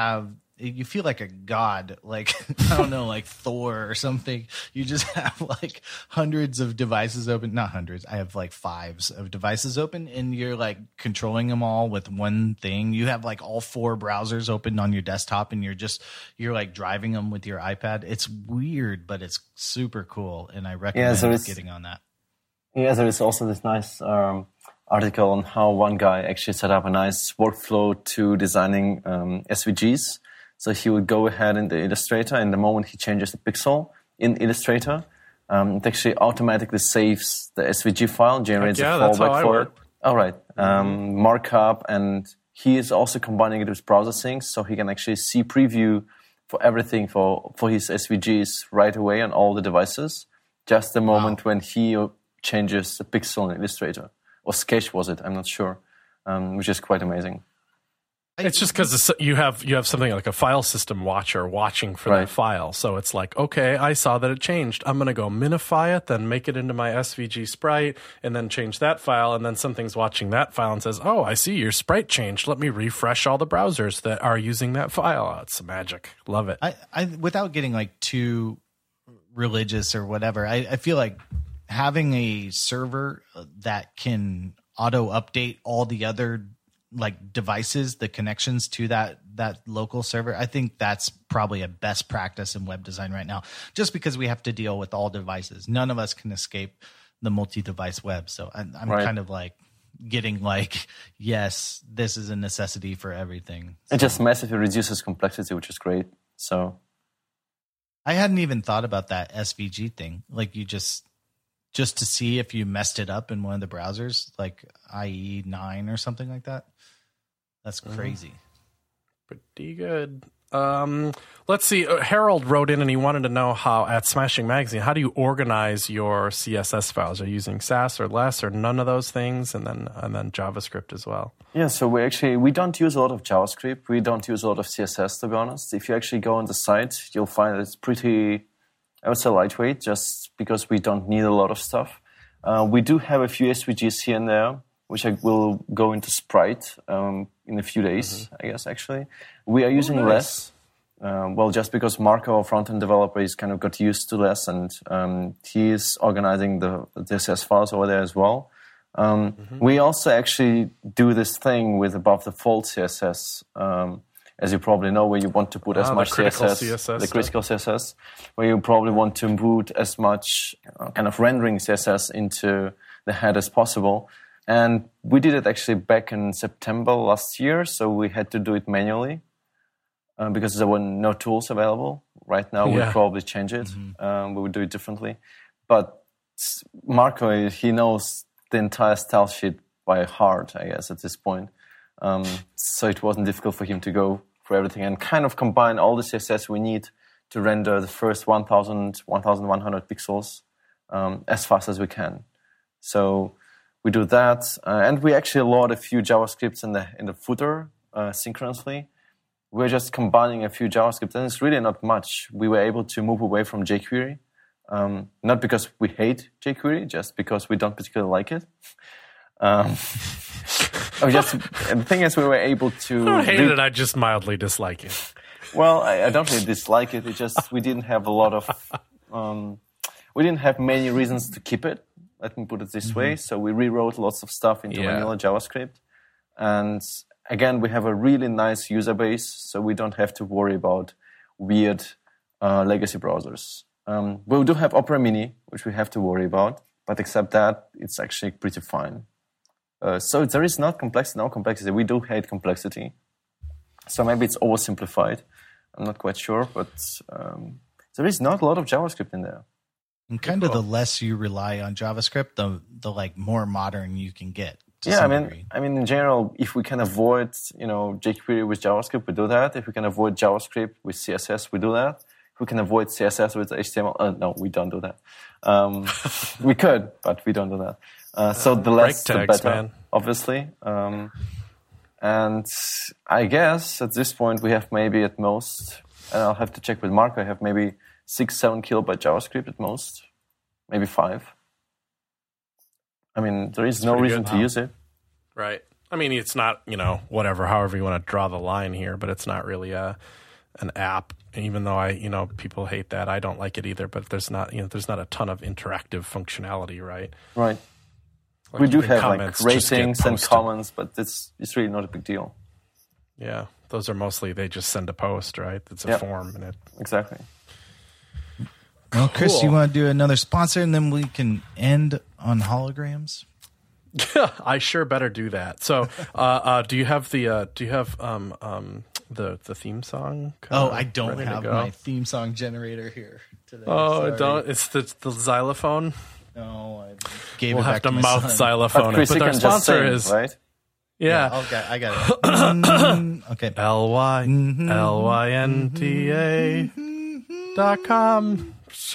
you feel like a god, like, I don't know, like Thor or something. You just have like hundreds of devices open. Not hundreds. I have like fives of devices open, and you're like controlling them all with one thing. You have like all 4 browsers open on your desktop, and you're like driving them with your iPad. It's weird, but it's super cool. And I recommend getting on that. Yeah, there is also this nice article on how one guy actually set up a nice workflow to designing SVGs. So he would go ahead in the Illustrator, and the moment he changes the pixel in Illustrator, it actually automatically saves the SVG file, generates a fallback for it. All right. Markup, and he is also combining it with Browser Sync, so he can actually see preview for everything for his SVGs right away on all the devices, just the moment when he changes the pixel in Illustrator. Or Sketch was it? I'm not sure, which is quite amazing. It's just because you have something like a file system watcher watching for that file. So it's like, okay, I saw that it changed. I'm going to go minify it, then make it into my SVG sprite, and then change that file. And then something's watching that file and says, oh, I see your sprite changed. Let me refresh all the browsers that are using that file. Oh, it's magic. Love it. I without getting like too religious or whatever, I feel like having a server that can auto update all the other like devices, the connections to that local server, I think that's probably a best practice in web design right now, just because we have to deal with all devices. None of us can escape the multi-device web. So I'm kind of like getting like, yes, this is a necessity for everything. It just massively reduces complexity, which is great. So I hadn't even thought about that SVG thing. Like you just to see if you messed it up in one of the browsers, like IE9 or something like that. That's crazy. Pretty good. Let's see. Harold wrote in and he wanted to know how at Smashing Magazine, how do you organize your CSS files? Are you using Sass or Less or none of those things? And then JavaScript as well. Yeah, so we don't use a lot of JavaScript. We don't use a lot of CSS, to be honest. If you actually go on the site, you'll find it's pretty, I would say, lightweight, just because we don't need a lot of stuff. We do have a few SVGs here and there, which I will go into Sprite in a few days, I guess, actually. We are using Less. Just because Marco, our front-end developer, is kind of got used to Less, and he is organizing the CSS files over there as well. We also actually do this thing with above-the-fold CSS, as you probably know, where you want to put as much CSS, the critical CSS, where you probably want to put as much kind of rendering CSS into the head as possible. And we did it actually back in September last year, so we had to do it manually because there were no tools available. Right now, we'd probably change it. We would do it differently. But Marco, he knows the entire style sheet by heart, I guess, at this point. So it wasn't difficult for him to go for everything and kind of combine all the CSS we need to render the first 1,100 pixels as fast as we can. So we do that, and we actually load a few JavaScripts in the footer synchronously. We're just combining a few JavaScripts, and it's really not much. We were able to move away from jQuery, not because we hate jQuery, just because we don't particularly like it. And the thing is, we were able to. I don't hate it. I just mildly dislike it. Well, I don't really dislike it. It just we didn't have a lot of. We didn't have many reasons to keep it. Let me put it this way. So we rewrote lots of stuff into vanilla JavaScript, and again, we have a really nice user base, so we don't have to worry about weird legacy browsers. We do have Opera Mini, which we have to worry about, but except that, it's actually pretty fine. So there is no complexity. We do hate complexity. So maybe it's oversimplified. I'm not quite sure, but there is not a lot of JavaScript in there. And kind of the less you rely on JavaScript, the like more modern you can get. Yeah, I mean, in general, if we can avoid, jQuery with JavaScript, we do that. If we can avoid JavaScript with CSS, we do that. If we can avoid CSS with HTML, no, we don't do that. We could, but we don't do that. So the less, the better, man. Obviously. And I guess at this point we have maybe at most, and I'll have to check with Mark, I have maybe 6-7 kilobyte JavaScript at most, maybe 5. I mean, there is no reason to use it. Right. I mean, it's not, however you want to draw the line here, but it's not really an app. And even though people hate that, I don't like it either, but there's not a ton of interactive functionality, right? Right. Like we do have like ratings and comments, but it's really not a big deal. Yeah. Those are mostly, they just send a post, right? It's a form. Exactly. Well, Chris, cool. You want to do another sponsor, and then we can end on holograms? I sure better do that. So, do you have the theme song? I don't have my theme song generator here today. Oh, don't! It's the xylophone. No, we'll have to mouth xylophone. But our sponsor is right. Yeah. Okay, I got it. Okay. LYNDA.com.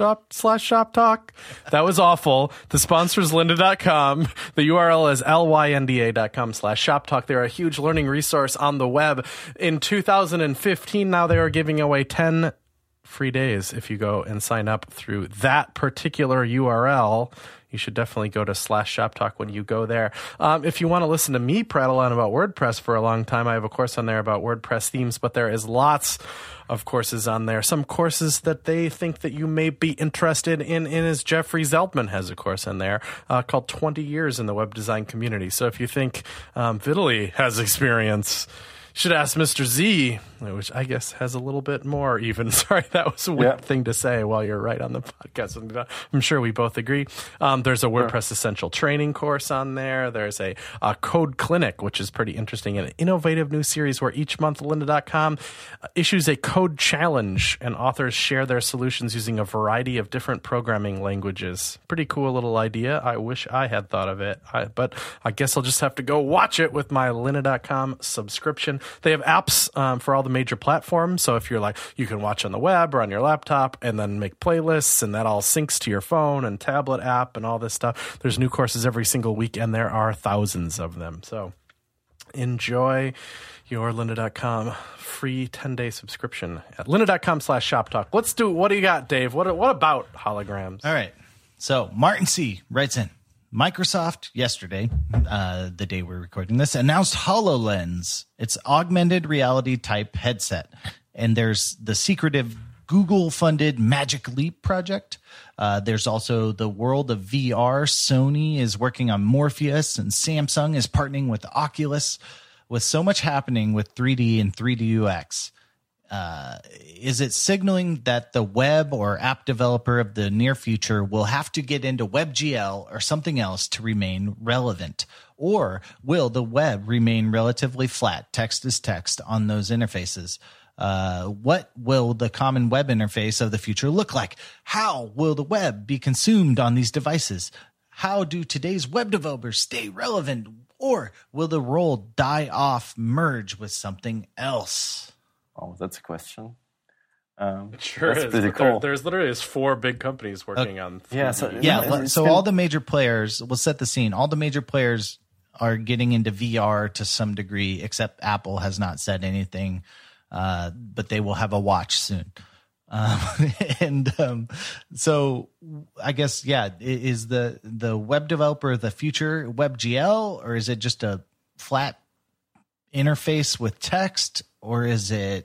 /shop talk. That was awful. The sponsor is lynda.com. The URL is lynda.com/shop talk. They're a huge learning resource on the web. In 2015, now they are giving away 10 free days if you go and sign up through that particular URL. You should definitely go to /shop talk when you go there. If you want to listen to me prattle on about WordPress for a long time, I have a course on there about WordPress themes, but there is lots of courses on there. Some courses that they think that you may be interested in is Jeffrey Zeltman has a course in there called 20 Years in the Web Design Community. So if you think Vitaly has experience, you should ask Mr. Z, which I guess has a little bit more even. Sorry, that was a weird thing to say while you're right on the podcast. I'm sure we both agree. There's a WordPress Essential training course on there. There's a Code Clinic, which is pretty interesting, an innovative new series where each month lynda.com issues a code challenge, and authors share their solutions using a variety of different programming languages. Pretty cool little idea. I wish I had thought of it, but I guess I'll just have to go watch it with my lynda.com subscription. They have apps for all the major platforms. So if you're like, you can watch on the web or on your laptop and then make playlists, and that all syncs to your phone and tablet app and all this stuff. There's new courses every single week, and there are thousands of them. So enjoy your lynda.com free 10-day subscription at lynda.com/shop talk. What do you got, Dave? What about holograms? All right. So Martin C. writes in, Microsoft yesterday, the day we're recording this, announced HoloLens. It's augmented reality type headset. And there's the secretive Google-funded Magic Leap project. There's also the world of VR. Sony is working on Morpheus, and Samsung is partnering with Oculus. With so much happening with 3D and 3D UX, is it signaling that the web or app developer of the near future will have to get into WebGL or something else to remain relevant? Or will the web remain relatively flat, text is text on those interfaces? What will the common web interface of the future look like? How will the web be consumed on these devices? How do today's web developers stay relevant? Or will the role die off, merge with something else? Oh, that's a question. It sure that's is. pretty cool. There's literally 4 big companies working on 3D. Yeah, so all the major players, we'll set the scene. All the major players are getting into VR to some degree, except Apple has not said anything, but they will have a watch soon. So I guess, is the web developer the future WebGL, or is it just a flat interface with text, or is it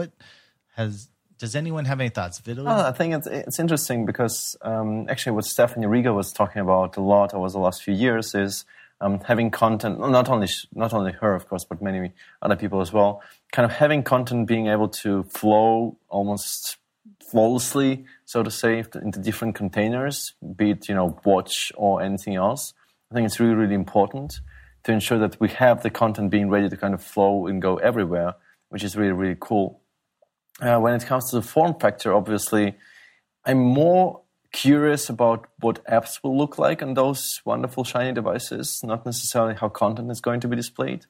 does anyone have any thoughts? Vitaly? I think it's interesting because actually what Stephanie Riga was talking about a lot over the last few years is having content, not only her, of course, but many other people as well, kind of having content being able to flow almost flawlessly, so to say, into different containers, be it, watch or anything else. I think it's really, really important to ensure that we have the content being ready to kind of flow and go everywhere, which is really, really cool. When it comes to the form factor, obviously, I'm more curious about what apps will look like on those wonderful shiny devices, not necessarily how content is going to be displayed,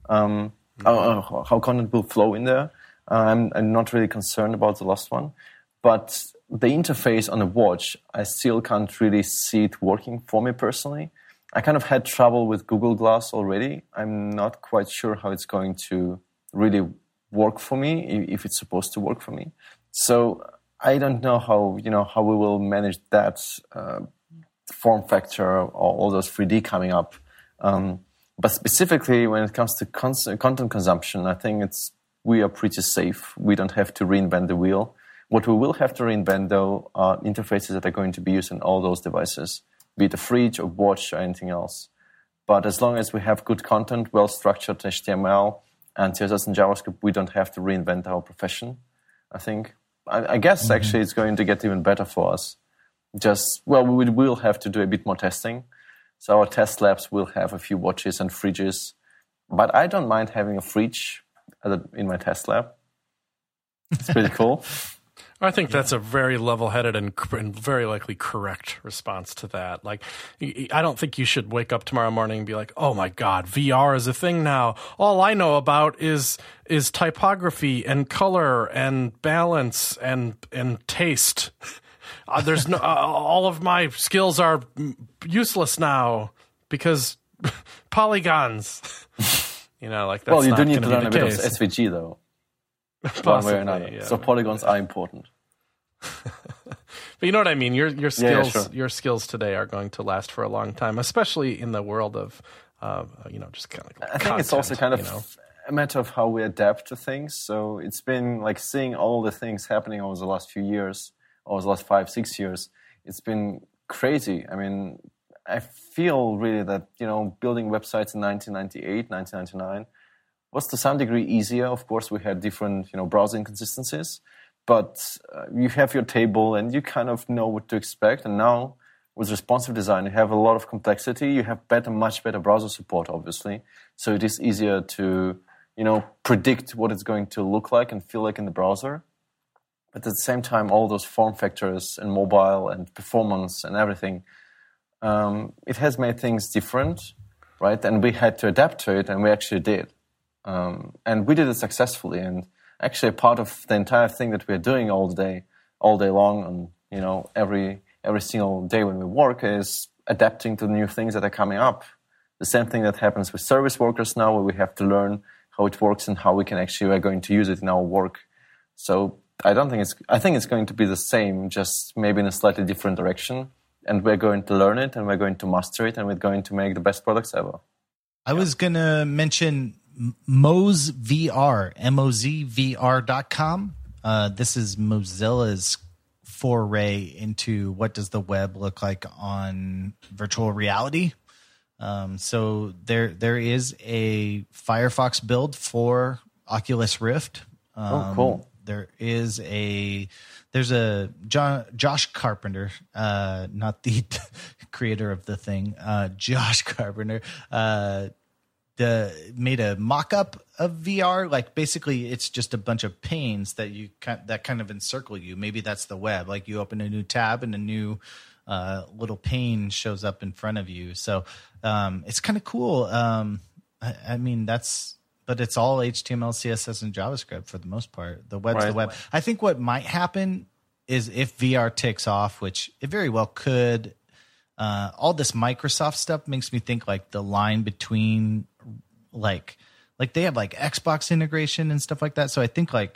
how content will flow in there. I'm not really concerned about the last one, but the interface on the watch, I still can't really see it working for me personally. I kind of had trouble with Google Glass already. I'm not quite sure how it's going to really work for me, if it's supposed to work for me. So I don't know how we will manage that form factor or all those 3D coming up. But specifically when it comes to content consumption, I think we are pretty safe. We don't have to reinvent the wheel. What we will have to reinvent, though, are interfaces that are going to be used on all those devices, be it a fridge or watch or anything else. But as long as we have good content, well-structured HTML and CSS and JavaScript, we don't have to reinvent our profession, I think. I guess actually it's going to get even better for us. We will have to do a bit more testing. So our test labs will have a few watches and fridges. But I don't mind having a fridge in my test lab. It's pretty cool. I think that's a very level-headed and very likely correct response to that. Like, I don't think you should wake up tomorrow morning and be like, "Oh my God, VR is a thing now. All I know about is typography and color and balance and taste. There's no all of my skills are useless now because polygons." That's well, you do need not to gonna learn be a the bit of case. SVG though. Possibly, one way or another. yeah. So polygons are important. But you know what I mean? Your skills sure. Your skills today are going to last for a long time, especially in the world of just kind of I think it's also kind of a matter of how we adapt to things. So it's been like seeing all the things happening over the last few years, over the last 5-6 years. It's been crazy. I mean, I feel really that, building websites in 1998, 1999 was to some degree easier. Of course, we had different, browser inconsistencies, but you have your table and you kind of know what to expect. And now with responsive design, you have a lot of complexity. You have much better browser support, obviously. So it is easier to, predict what it's going to look like and feel like in the browser. But at the same time, all those form factors and mobile and performance and everything, it has made things different, right? And we had to adapt to it, and we actually did. And we did it successfully. And actually, a part of the entire thing that we're doing all day long, and every single day when we work is adapting to the new things that are coming up. The same thing that happens with service workers now, where we have to learn how it works and how we're going to use it in our work. So I think it's going to be the same, just maybe in a slightly different direction. And we're going to learn it, and we're going to master it, and we're going to make the best products ever. I was going to mention MozVR, MozVR.com. This is Mozilla's foray into what does the web look like on virtual reality. So there is a Firefox build for Oculus Rift. Cool. There's a Josh Carpenter, not the creator of the thing. Josh Carpenter made a mock-up of VR. Like basically, it's just a bunch of panes that kind of encircle you. Maybe that's the web. Like you open a new tab and a new little pane shows up in front of you. So it's kind of cool. I mean, but it's all HTML, CSS, and JavaScript for the most part. The web's Right. the web. I think what might happen is if VR takes off, which it very well could, all this Microsoft stuff makes me think like the line between like they have like Xbox integration and stuff like that. So I think like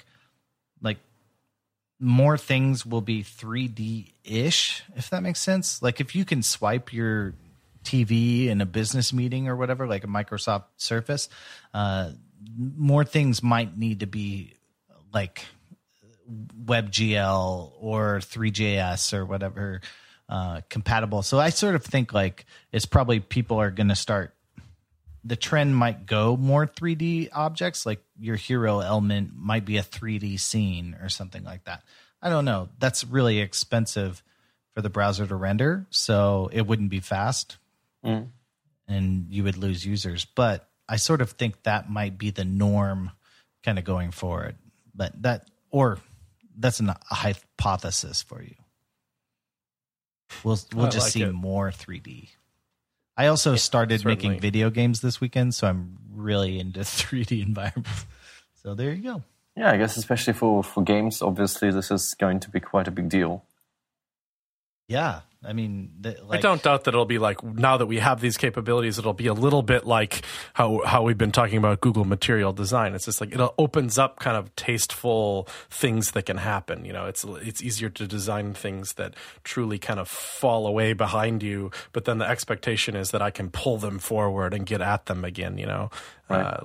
more things will be 3D-ish, if that makes sense. Like if you can swipe your TV in a business meeting or whatever, like a Microsoft Surface, more things might need to be like WebGL or 3JS or whatever compatible. So I sort of think like it's probably people are going to start, the trend might go more 3D objects, like your hero element might be a 3D scene or something like that. I don't know. That's really expensive for the browser to render, so it wouldn't be fast and you would lose users. But I sort of think that might be the norm kind of going forward. But that's a hypothesis for you. We'll just see more 3D. I also started making video games this weekend, so I'm really into 3D environments. So there you go. Yeah, I guess especially for games, obviously this is going to be quite a big deal. Yeah, I mean, I don't doubt that it'll be like, now that we have these capabilities, it'll be a little bit like how we've been talking about Google Material Design. It's just like it opens up kind of tasteful things that can happen. You know, it's easier to design things that truly kind of fall away behind you, but then the expectation is that I can pull them forward and get at them again. You know, Right.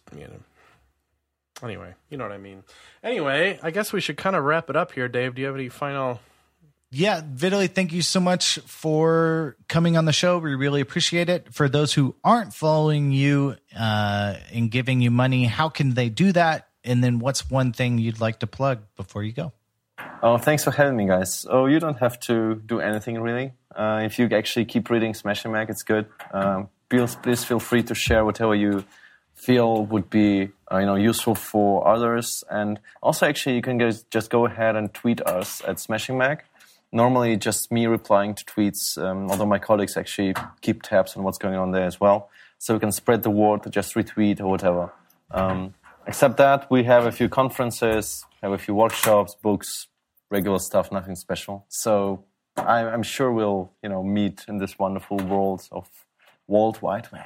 Anyway, you know what I mean. Anyway, I guess we should kind of wrap it up here, Dave. Do you have any final? Yeah, Vitaly, thank you so much for coming on the show. We really appreciate it. For those who aren't following you and giving you money, how can they do that? And then what's one thing you'd like to plug before you go? Oh, thanks for having me, guys. Oh, you don't have to do anything, really. If you actually keep reading Smashing Mag, it's good. Please feel free to share whatever you feel would be useful for others. And also, actually, you can just go ahead and tweet us at Smashing Mag. Normally, just me replying to tweets, although my colleagues actually keep tabs on what's going on there as well. So we can spread the word to just retweet or whatever. Except that, we have a few conferences, have a few workshops, books, regular stuff, nothing special. So I'm sure we'll, meet in this wonderful world of World Wide Web.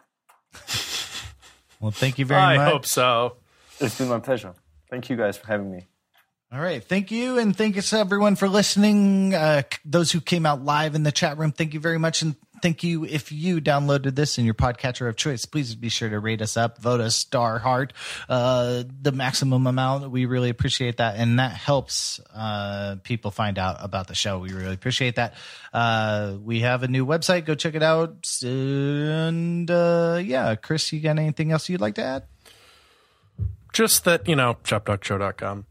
Well, thank you very much. I hope so. It's been my pleasure. Thank you guys for having me. All right. Thank you. And thank you to everyone for listening. Those who came out live in the chat room, thank you very much. And thank you. If you downloaded this in your podcatcher of choice, please be sure to rate us up, vote us star heart, the maximum amount. We really appreciate that. And that helps people find out about the show. We really appreciate that. We have a new website. Go check it out. And Chris, you got anything else you'd like to add? Just that, shoptalkshow.com.